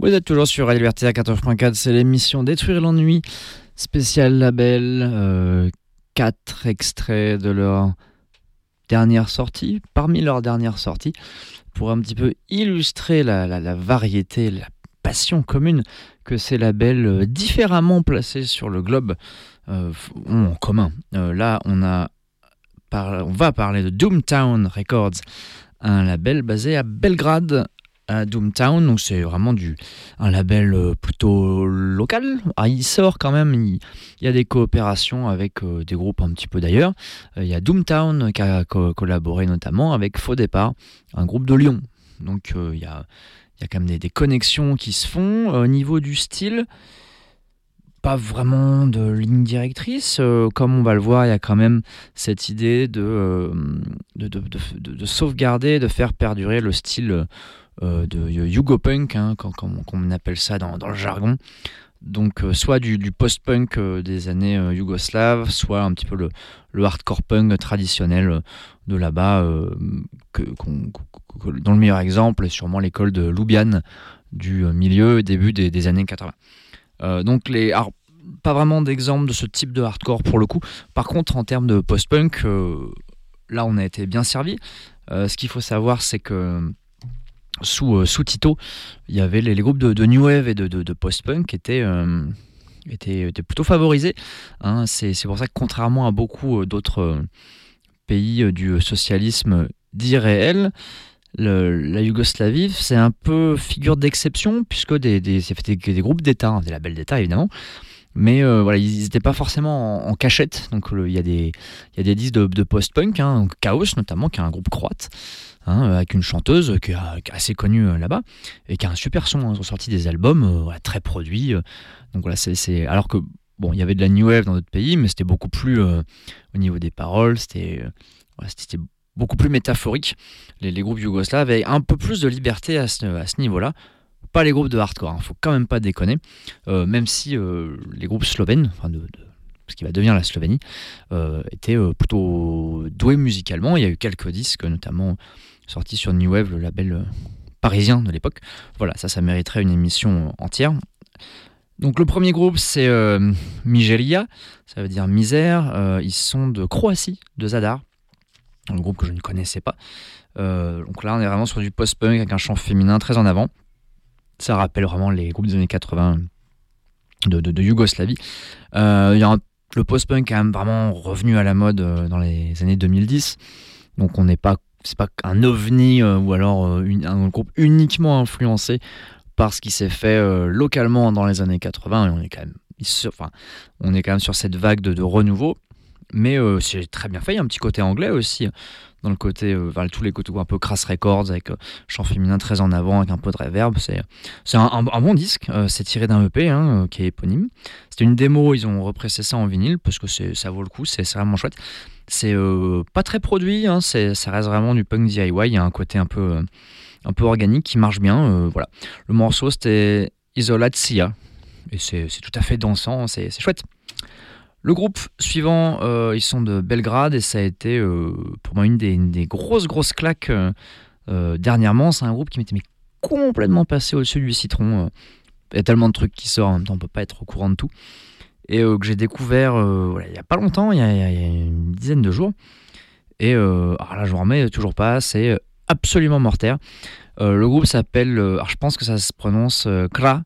Vous êtes toujours sur Radio Liberté à 14.4, c'est l'émission Détruire l'ennui, spécial label, 4 extraits de leur dernière sortie, parmi leurs dernières sorties, pour un petit peu illustrer la variété, la passion commune que ces labels différemment placés sur le globe ont en commun. Là, on va parler de Doomtown Records, un label basé à Belgrade, à Doomtown, donc c'est vraiment un label plutôt local. Il sort quand même, il y a des coopérations avec des groupes un petit peu d'ailleurs. Il y a Doomtown qui a collaboré notamment avec Faux Départ, un groupe de Lyon. Donc il y a quand même des connexions qui se font. Au niveau du style, pas vraiment de ligne directrice. Comme on va le voir, il y a quand même cette idée de sauvegarder, de faire perdurer le style de Yugo-punk, comme on appelle ça dans le jargon. Donc soit du post-punk des années yougoslaves, soit un petit peu le hardcore punk traditionnel de là-bas, dont le meilleur exemple est sûrement l'école de Ljubljana du milieu et début des années 80. Donc pas vraiment d'exemple de ce type de hardcore pour le coup. Par contre, en termes de post-punk, là on a été bien servi. Ce qu'il faut savoir, c'est que sous Tito, il y avait les groupes de New Wave et de post-punk qui étaient plutôt favorisés. C'est pour ça que contrairement à beaucoup d'autres pays du socialisme dit réel, la Yougoslavie, c'est un peu figure d'exception, puisque c'est des groupes d'État, des labels d'État évidemment, mais ils n'étaient pas forcément en cachette. Donc il y a des disques de post-punk, donc Chaos notamment, qui est un groupe croate, avec une chanteuse qui est assez connue là-bas, et qui a un super son. Ils ont sorti des albums très produits. Donc voilà, c'est alors que il y avait de la new wave dans d'autres pays, mais c'était beaucoup plus au niveau des paroles, c'était beaucoup plus métaphorique. Les groupes yougoslaves avaient un peu plus de liberté à ce niveau-là. Pas les groupes de hardcore, faut quand même pas déconner. Même si les groupes slovènes, ce qui va devenir la Slovénie, étaient plutôt doués musicalement. Il y a eu quelques disques, notamment sortis sur New Wave, le label parisien de l'époque. Voilà, ça mériterait une émission entière. Donc le premier groupe, c'est Miseria, ça veut dire misère. Ils sont de Croatie, de Zadar, un groupe que je ne connaissais pas. Donc là, on est vraiment sur du post-punk avec un chant féminin très en avant. Ça rappelle vraiment les groupes des années 80 de Yougoslavie. Le post-punk est quand même vraiment revenu à la mode dans les années 2010. Donc c'est pas un ovni ou alors un groupe uniquement influencé par ce qui s'est fait localement dans les années 80. Et on est quand même sur cette vague de renouveau. Mais c'est très bien fait. Il y a un petit côté anglais aussi, dans le côté, tous les côtés un peu crass records, avec chant féminin très en avant, avec un peu de reverb. C'est un bon disque. C'est tiré d'un EP qui est éponyme. C'était une démo, ils ont repressé ça en vinyle, parce que ça vaut le coup, c'est vraiment chouette. C'est pas très produit, ça reste vraiment du punk DIY. Il y a un côté un peu organique qui marche bien. Voilà. Le morceau, c'était Isolatia. Et c'est tout à fait dansant, c'est chouette. Le groupe suivant, ils sont de Belgrade, et ça a été pour moi une des grosses claques dernièrement. C'est un groupe qui m'était complètement passé au-dessus du citron. Il y a tellement de trucs qui sortent, en même temps on ne peut pas être au courant de tout. Et que j'ai découvert il n'y a pas longtemps, il y a une dizaine de jours. Et alors là je m'en remets toujours pas, c'est absolument mortel. Le groupe s'appelle, je pense que ça se prononce Kra.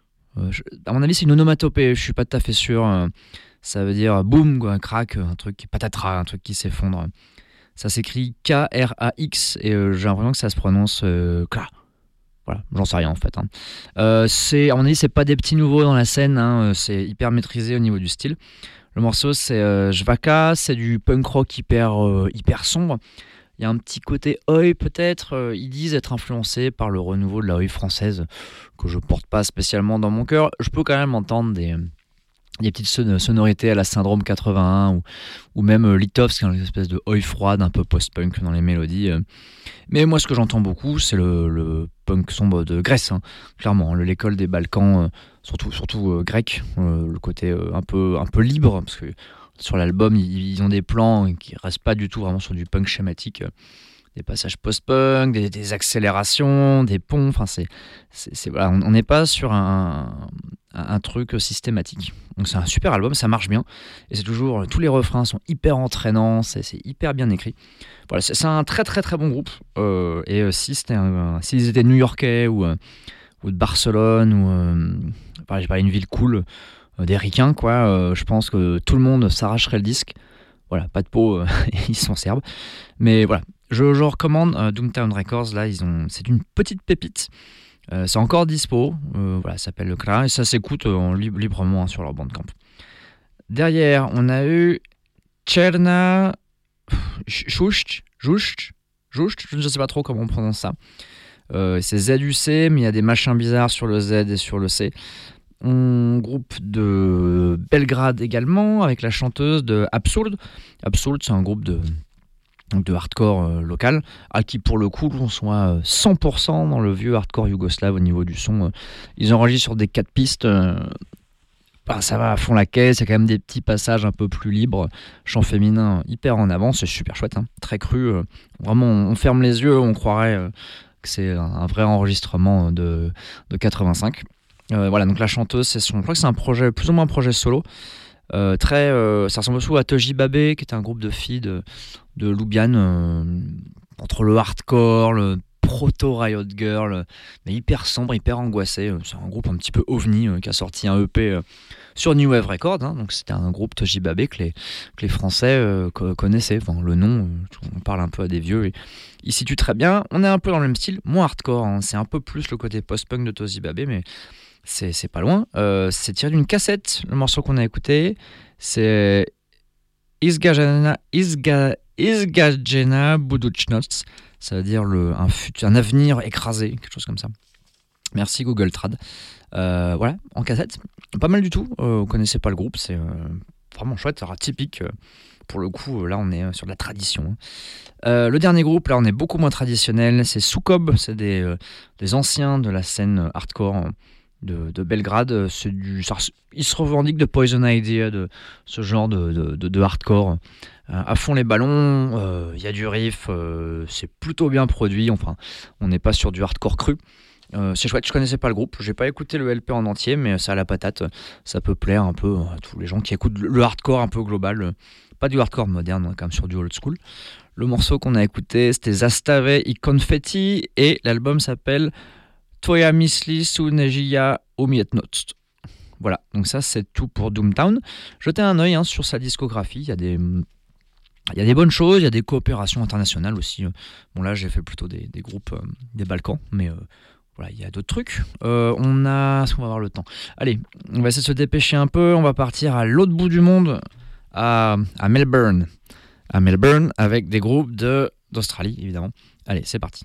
À mon avis c'est une onomatopée, je suis pas tout à fait sûr. Ça veut dire boum, un crack, un truc, patatras, un truc qui s'effondre. Ça s'écrit Krax, et j'ai l'impression que ça se prononce Kra. Voilà, j'en sais rien en fait. À mon avis, c'est pas des petits nouveaux dans la scène, c'est hyper maîtrisé au niveau du style. Le morceau, c'est Jvaka, c'est du punk rock hyper sombre. Il y a un petit côté oi peut-être. Ils disent être influencés par le renouveau de la oi française, que je porte pas spécialement dans mon cœur. Je peux quand même entendre des petites sonorités à la Syndrome 81 ou même Litovsk, une espèce de oi froide un peu post-punk dans les mélodies. Mais moi, ce que j'entends beaucoup, c'est le punk sombre de Grèce, clairement. L'école des Balkans, surtout grec, le côté un peu libre, parce que sur l'album, ils ont des plans qui ne restent pas du tout vraiment sur du punk schématique. des passages post-punk, des accélérations, des ponts. Enfin, voilà, on n'est pas sur un truc systématique. Donc c'est un super album, ça marche bien. Et c'est toujours, tous les refrains sont hyper entraînants, c'est hyper bien écrit. Voilà, c'est un très très très bon groupe. S'ils étaient new-yorkais ou de Barcelone, j'ai parlé d'une ville cool, des Ricains, quoi, je pense que tout le monde s'arracherait le disque. Voilà, pas de peau, ils sont serbes. Mais voilà, je recommande Doomtown Records, là, c'est une petite pépite. C'est encore dispo, voilà, ça s'appelle le Kra, et ça s'écoute librement sur leur Bandcamp. Derrière, on a eu Cherna Jucht, je ne sais pas trop comment on prononce ça. C'est ZUC, mais il y a des machins bizarres sur le Z et sur le C. Un groupe de Belgrade également, avec la chanteuse de Absurd. Absurd, c'est un groupe de hardcore local, à qui pour le coup on soit 100% dans le vieux hardcore yougoslave au niveau du son. Ils enregistrent sur des 4 pistes, ça va à fond la caisse, il y a quand même des petits passages un peu plus libres, chant féminin hyper en avant, c'est super chouette, hein, très cru, vraiment on ferme les yeux, on croirait que c'est un vrai enregistrement de 85. Voilà, donc la chanteuse, je crois que c'est un projet, plus ou moins un projet solo. Ça ressemble aussi à Toji Babe, qui est un groupe de filles de Ljubljane, entre le hardcore, le proto-Riot Girl, mais hyper sombre, hyper angoissé. C'est un groupe un petit peu ovni qui a sorti un EP sur New Wave Records, hein, donc c'était un groupe Toji Babe que les Français connaissaient. Enfin, le nom, on parle un peu à des vieux, et il situe très bien. On est un peu dans le même style, moins hardcore, hein, c'est un peu plus le côté post-punk de Toji Babe, mais c'est pas loin. C'est tiré d'une cassette, le morceau qu'on a écouté. C'est Izgajena Budućnost. Ça veut dire un avenir écrasé, quelque chose comme ça. Merci Google Trad. Voilà, en cassette. Pas mal du tout. Vous connaissez pas le groupe, c'est vraiment chouette, typique. Pour le coup, là, on est sur de la tradition. Le dernier groupe, là, on est beaucoup moins traditionnel. C'est Sukob, c'est des anciens de la scène hardcore de Belgrade. Ils se revendiquent de Poison Idea, de ce genre de hardcore. À fond les ballons, y a du riff, c'est plutôt bien produit. Enfin, on n'est pas sur du hardcore cru. C'est chouette, je connaissais pas le groupe, j'ai pas écouté le LP en entier, mais ça a la patate, ça peut plaire un peu à tous les gens qui écoutent le hardcore un peu global, pas du hardcore moderne, on est quand même sur du old school. Le morceau qu'on a écouté, c'était Zastave i Konfetti, et l'album s'appelle Tvoja misli su nežija umjetnost. Voilà, donc ça c'est tout pour Doomtown. Jetez un œil sur sa discographie, il y a des bonnes choses, il y a des coopérations internationales aussi. Bon là j'ai fait plutôt des groupes des Balkans, mais voilà, il y a d'autres trucs. Est-ce qu'on va avoir le temps? Allez, on va essayer de se dépêcher un peu, on va partir à l'autre bout du monde, à Melbourne. À Melbourne, avec des groupes d'Australie, évidemment. Allez, c'est parti.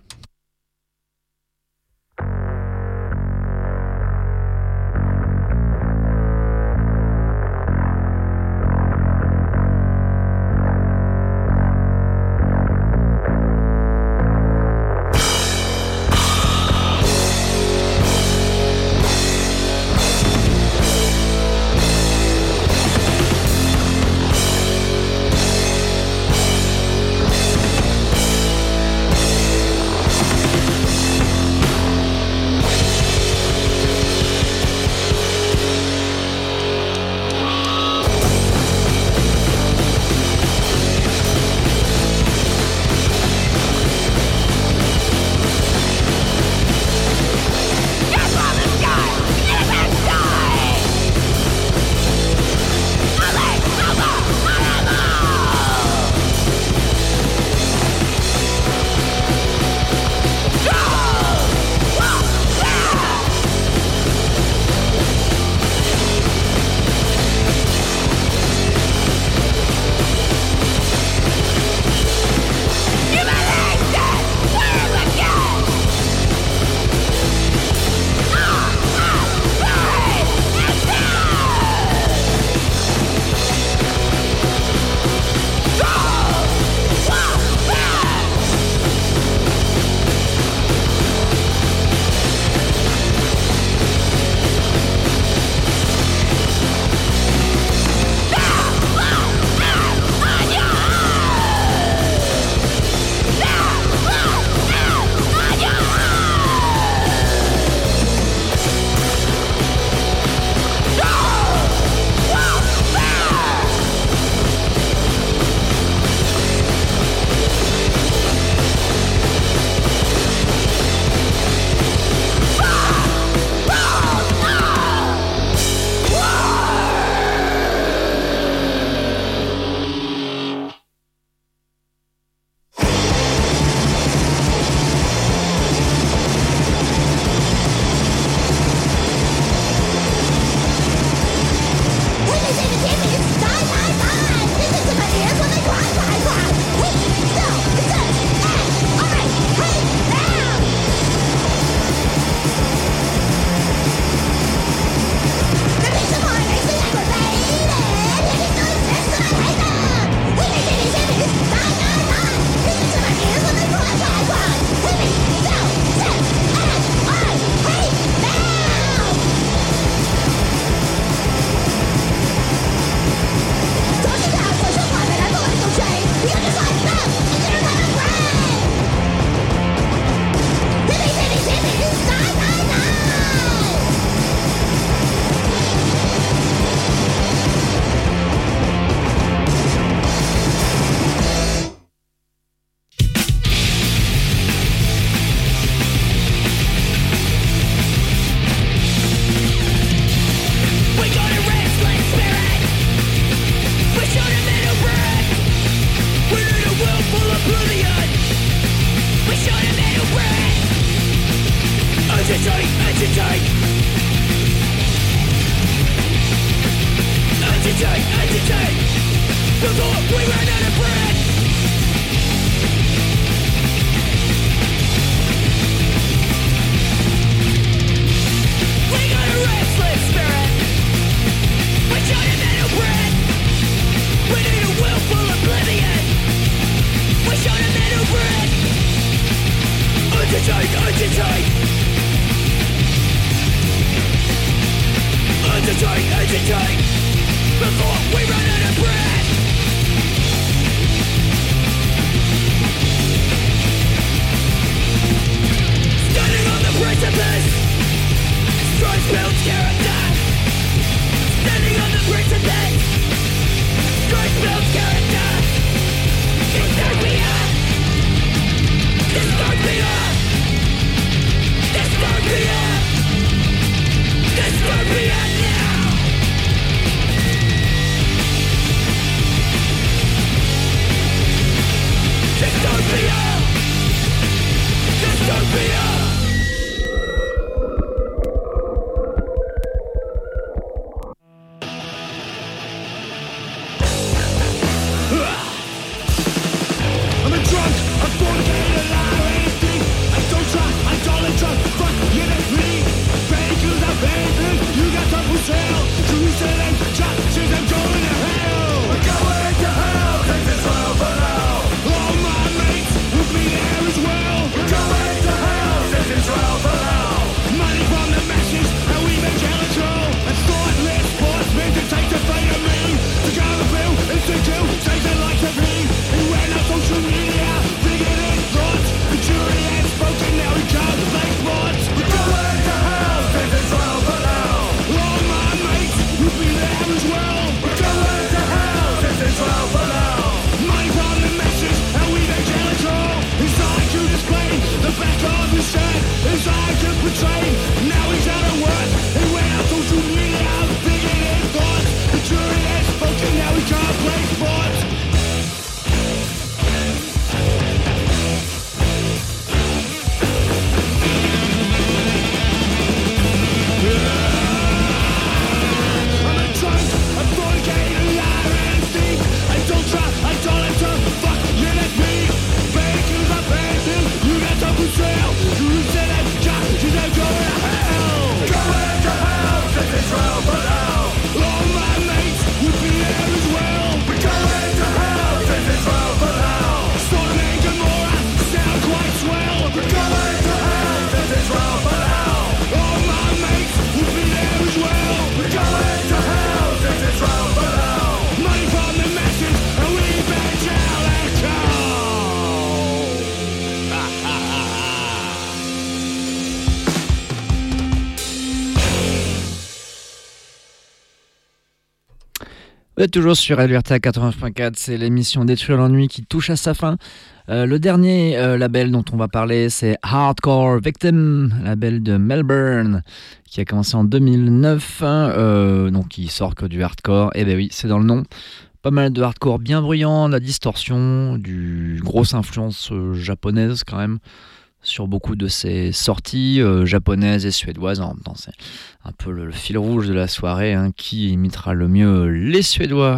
Vous êtes toujours sur Alberta 80.4, c'est l'émission Détruire l'ennui qui touche à sa fin. Le dernier label dont on va parler, c'est Hardcore Victim, label de Melbourne, qui a commencé en 2009, donc qui sort que du hardcore. Et ben oui, c'est dans le nom. Pas mal de hardcore bien bruyant, de la distorsion, du grosse influence japonaise quand même sur beaucoup de ces sorties japonaises et suédoises. En même temps, c'est un peu le fil rouge de la soirée, hein, qui imitera le mieux les Suédois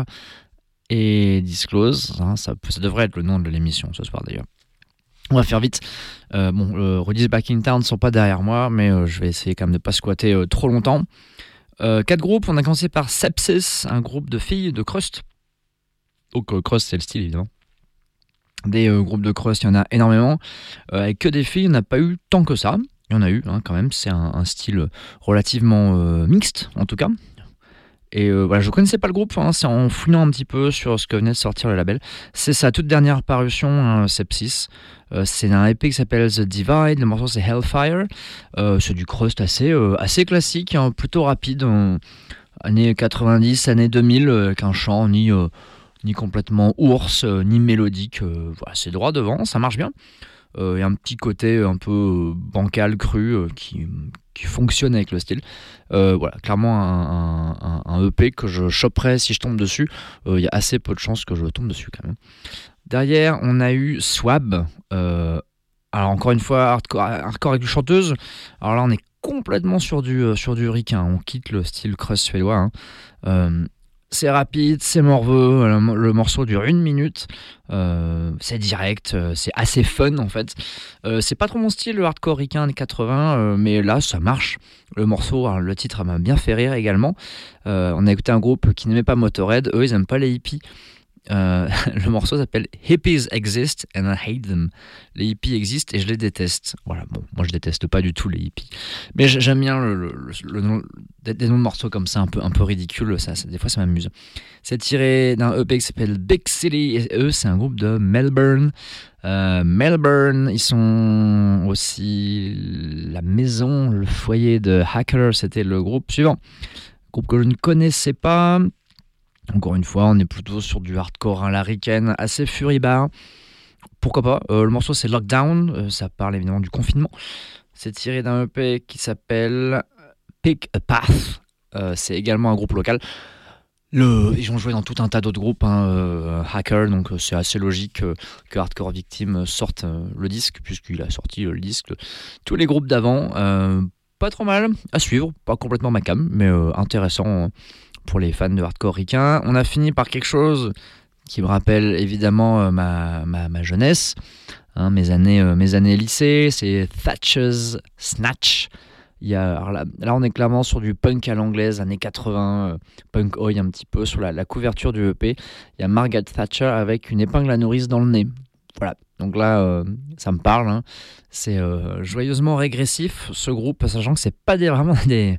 et Disclose. Hein, ça devrait être le nom de l'émission ce soir d'ailleurs. On va faire vite. Rudy's Back in Town ne sont pas derrière moi, mais je vais essayer quand même de ne pas squatter trop longtemps. 4 groupes. On a commencé par Sepsis, un groupe de filles de crust. Donc crust, c'est le style évidemment. Des groupes de crust, il y en a énormément. Avec que des filles, il n'y en a pas eu tant que ça. Il y en a eu quand même. C'est un style relativement mixte en tout cas. Et voilà, je ne connaissais pas le groupe, hein, c'est en fouillant un petit peu sur ce que venait de sortir le label. C'est sa toute dernière parution, Sepsis. C'est un EP qui s'appelle The Divide, le morceau c'est Hellfire. C'est du crust assez classique, hein, plutôt rapide, années 90, années 2000, avec un chant ni complètement ours, ni mélodique. Voilà, c'est droit devant, ça marche bien. Il y a un petit côté un peu bancal, cru, qui fonctionne avec le style. Voilà, clairement un EP que je choperais si je tombe dessus. Il y a assez peu de chances que je tombe dessus quand même. Derrière, on a eu Swab. Alors encore une fois, hardcore avec une chanteuse. Alors là, on est complètement sur du ricain. On quitte le style crust suédois. C'est rapide, c'est morveux, le morceau dure 1 minute, c'est direct, c'est assez fun en fait. C'est pas trop mon style le hardcore ricain années 80, mais là ça marche. Le morceau, alors, le titre m'a bien fait rire également. On a écouté un groupe qui n'aimait pas Motorhead, eux ils aiment pas les hippies. Le morceau s'appelle Hippies Exist and I Hate Them. Les hippies existent et je les déteste. Voilà, bon, moi je déteste pas du tout les hippies, mais j'aime bien le nom, des noms de morceaux comme ça, un peu ridicules. Ça, des fois ça m'amuse. C'est tiré d'un EP qui s'appelle Big City et eux c'est un groupe de Melbourne. Melbourne, ils sont aussi la maison, le foyer de Hacker. C'était le groupe suivant, groupe que je ne connaissais pas. Encore une fois, on est plutôt sur du hardcore à la ricaine, assez furibard. Pourquoi pas. Le morceau c'est Lockdown, ça parle évidemment du confinement. C'est tiré d'un EP qui s'appelle Pick a Path. C'est également un groupe local. Ils ont joué dans tout un tas d'autres groupes, Hacker, donc c'est assez logique que Hardcore Victim sorte le disque, puisqu'il a sorti le disque. Tous les groupes d'avant, pas trop mal à suivre, pas complètement ma cam, mais intéressant pour les fans de hardcore ricain. On a fini par quelque chose qui me rappelle évidemment ma jeunesse, mes années lycée, c'est Thatcher's Snatch. Alors là, on est clairement sur du punk à l'anglaise, années 80, punk oi un petit peu, sur la couverture du EP. Il y a Margaret Thatcher avec une épingle à nourrice dans le nez. Voilà, donc là, ça me parle. C'est joyeusement régressif, ce groupe, sachant que c'est pas vraiment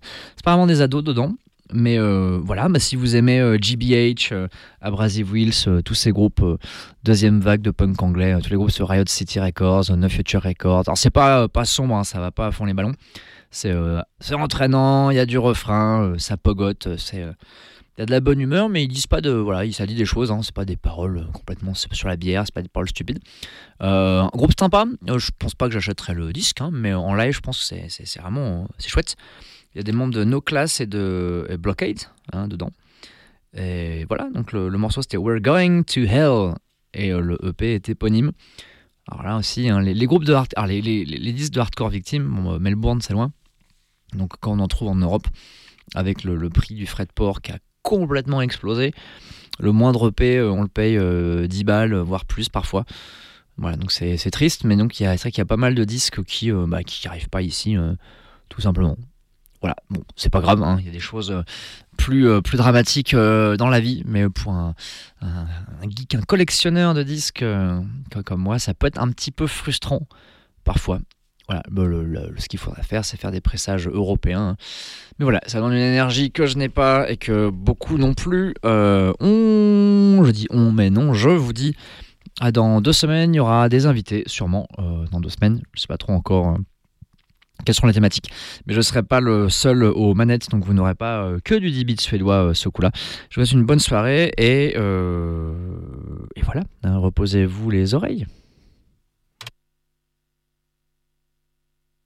des ados dedans. Mais voilà, si vous aimez GBH, Abrasive Wheels, tous ces groupes, deuxième vague de punk anglais, tous les groupes sur Riot City Records, No Future Records. Alors c'est pas sombre, ça va pas à fond les ballons. C'est entraînant, il y a du refrain, ça pogote, il y a de la bonne humeur, mais ils disent pas ça dit des choses, c'est pas des paroles complètement sur la bière, c'est pas des paroles stupides. Un groupe sympa, je pense pas que j'achèterais le disque, mais en live je pense que c'est vraiment c'est chouette. Il y a des membres de No Class et de Blockade dedans. Et voilà, donc le morceau c'était We're Going to Hell et le EP est éponyme. Alors là aussi, les groupes de les disques de Hardcore Victim, Melbourne c'est loin. Donc quand on en trouve en Europe, avec le prix du fret de port qui a complètement explosé, le moindre EP on le paye 10 balles, voire plus parfois. Voilà, donc c'est triste, mais donc c'est vrai qu'il y a pas mal de disques qui n'arrivent pas ici, tout simplement. Voilà, bon, c'est pas grave, il y a des choses plus dramatiques dans la vie, mais pour un geek, un collectionneur de disques comme moi, ça peut être un petit peu frustrant parfois. Voilà, ce qu'il faudrait faire, c'est faire des pressages européens. Mais voilà, ça donne une énergie que je n'ai pas et que beaucoup non plus. Je vous dis, dans 2 semaines, il y aura des invités, sûrement, dans 2 semaines, je sais pas trop encore. Quelles seront les thématiques, mais je ne serai pas le seul aux manettes, donc vous n'aurez pas que du 10 bits suédois ce coup-là. Je vous souhaite une bonne soirée et voilà, reposez-vous les oreilles.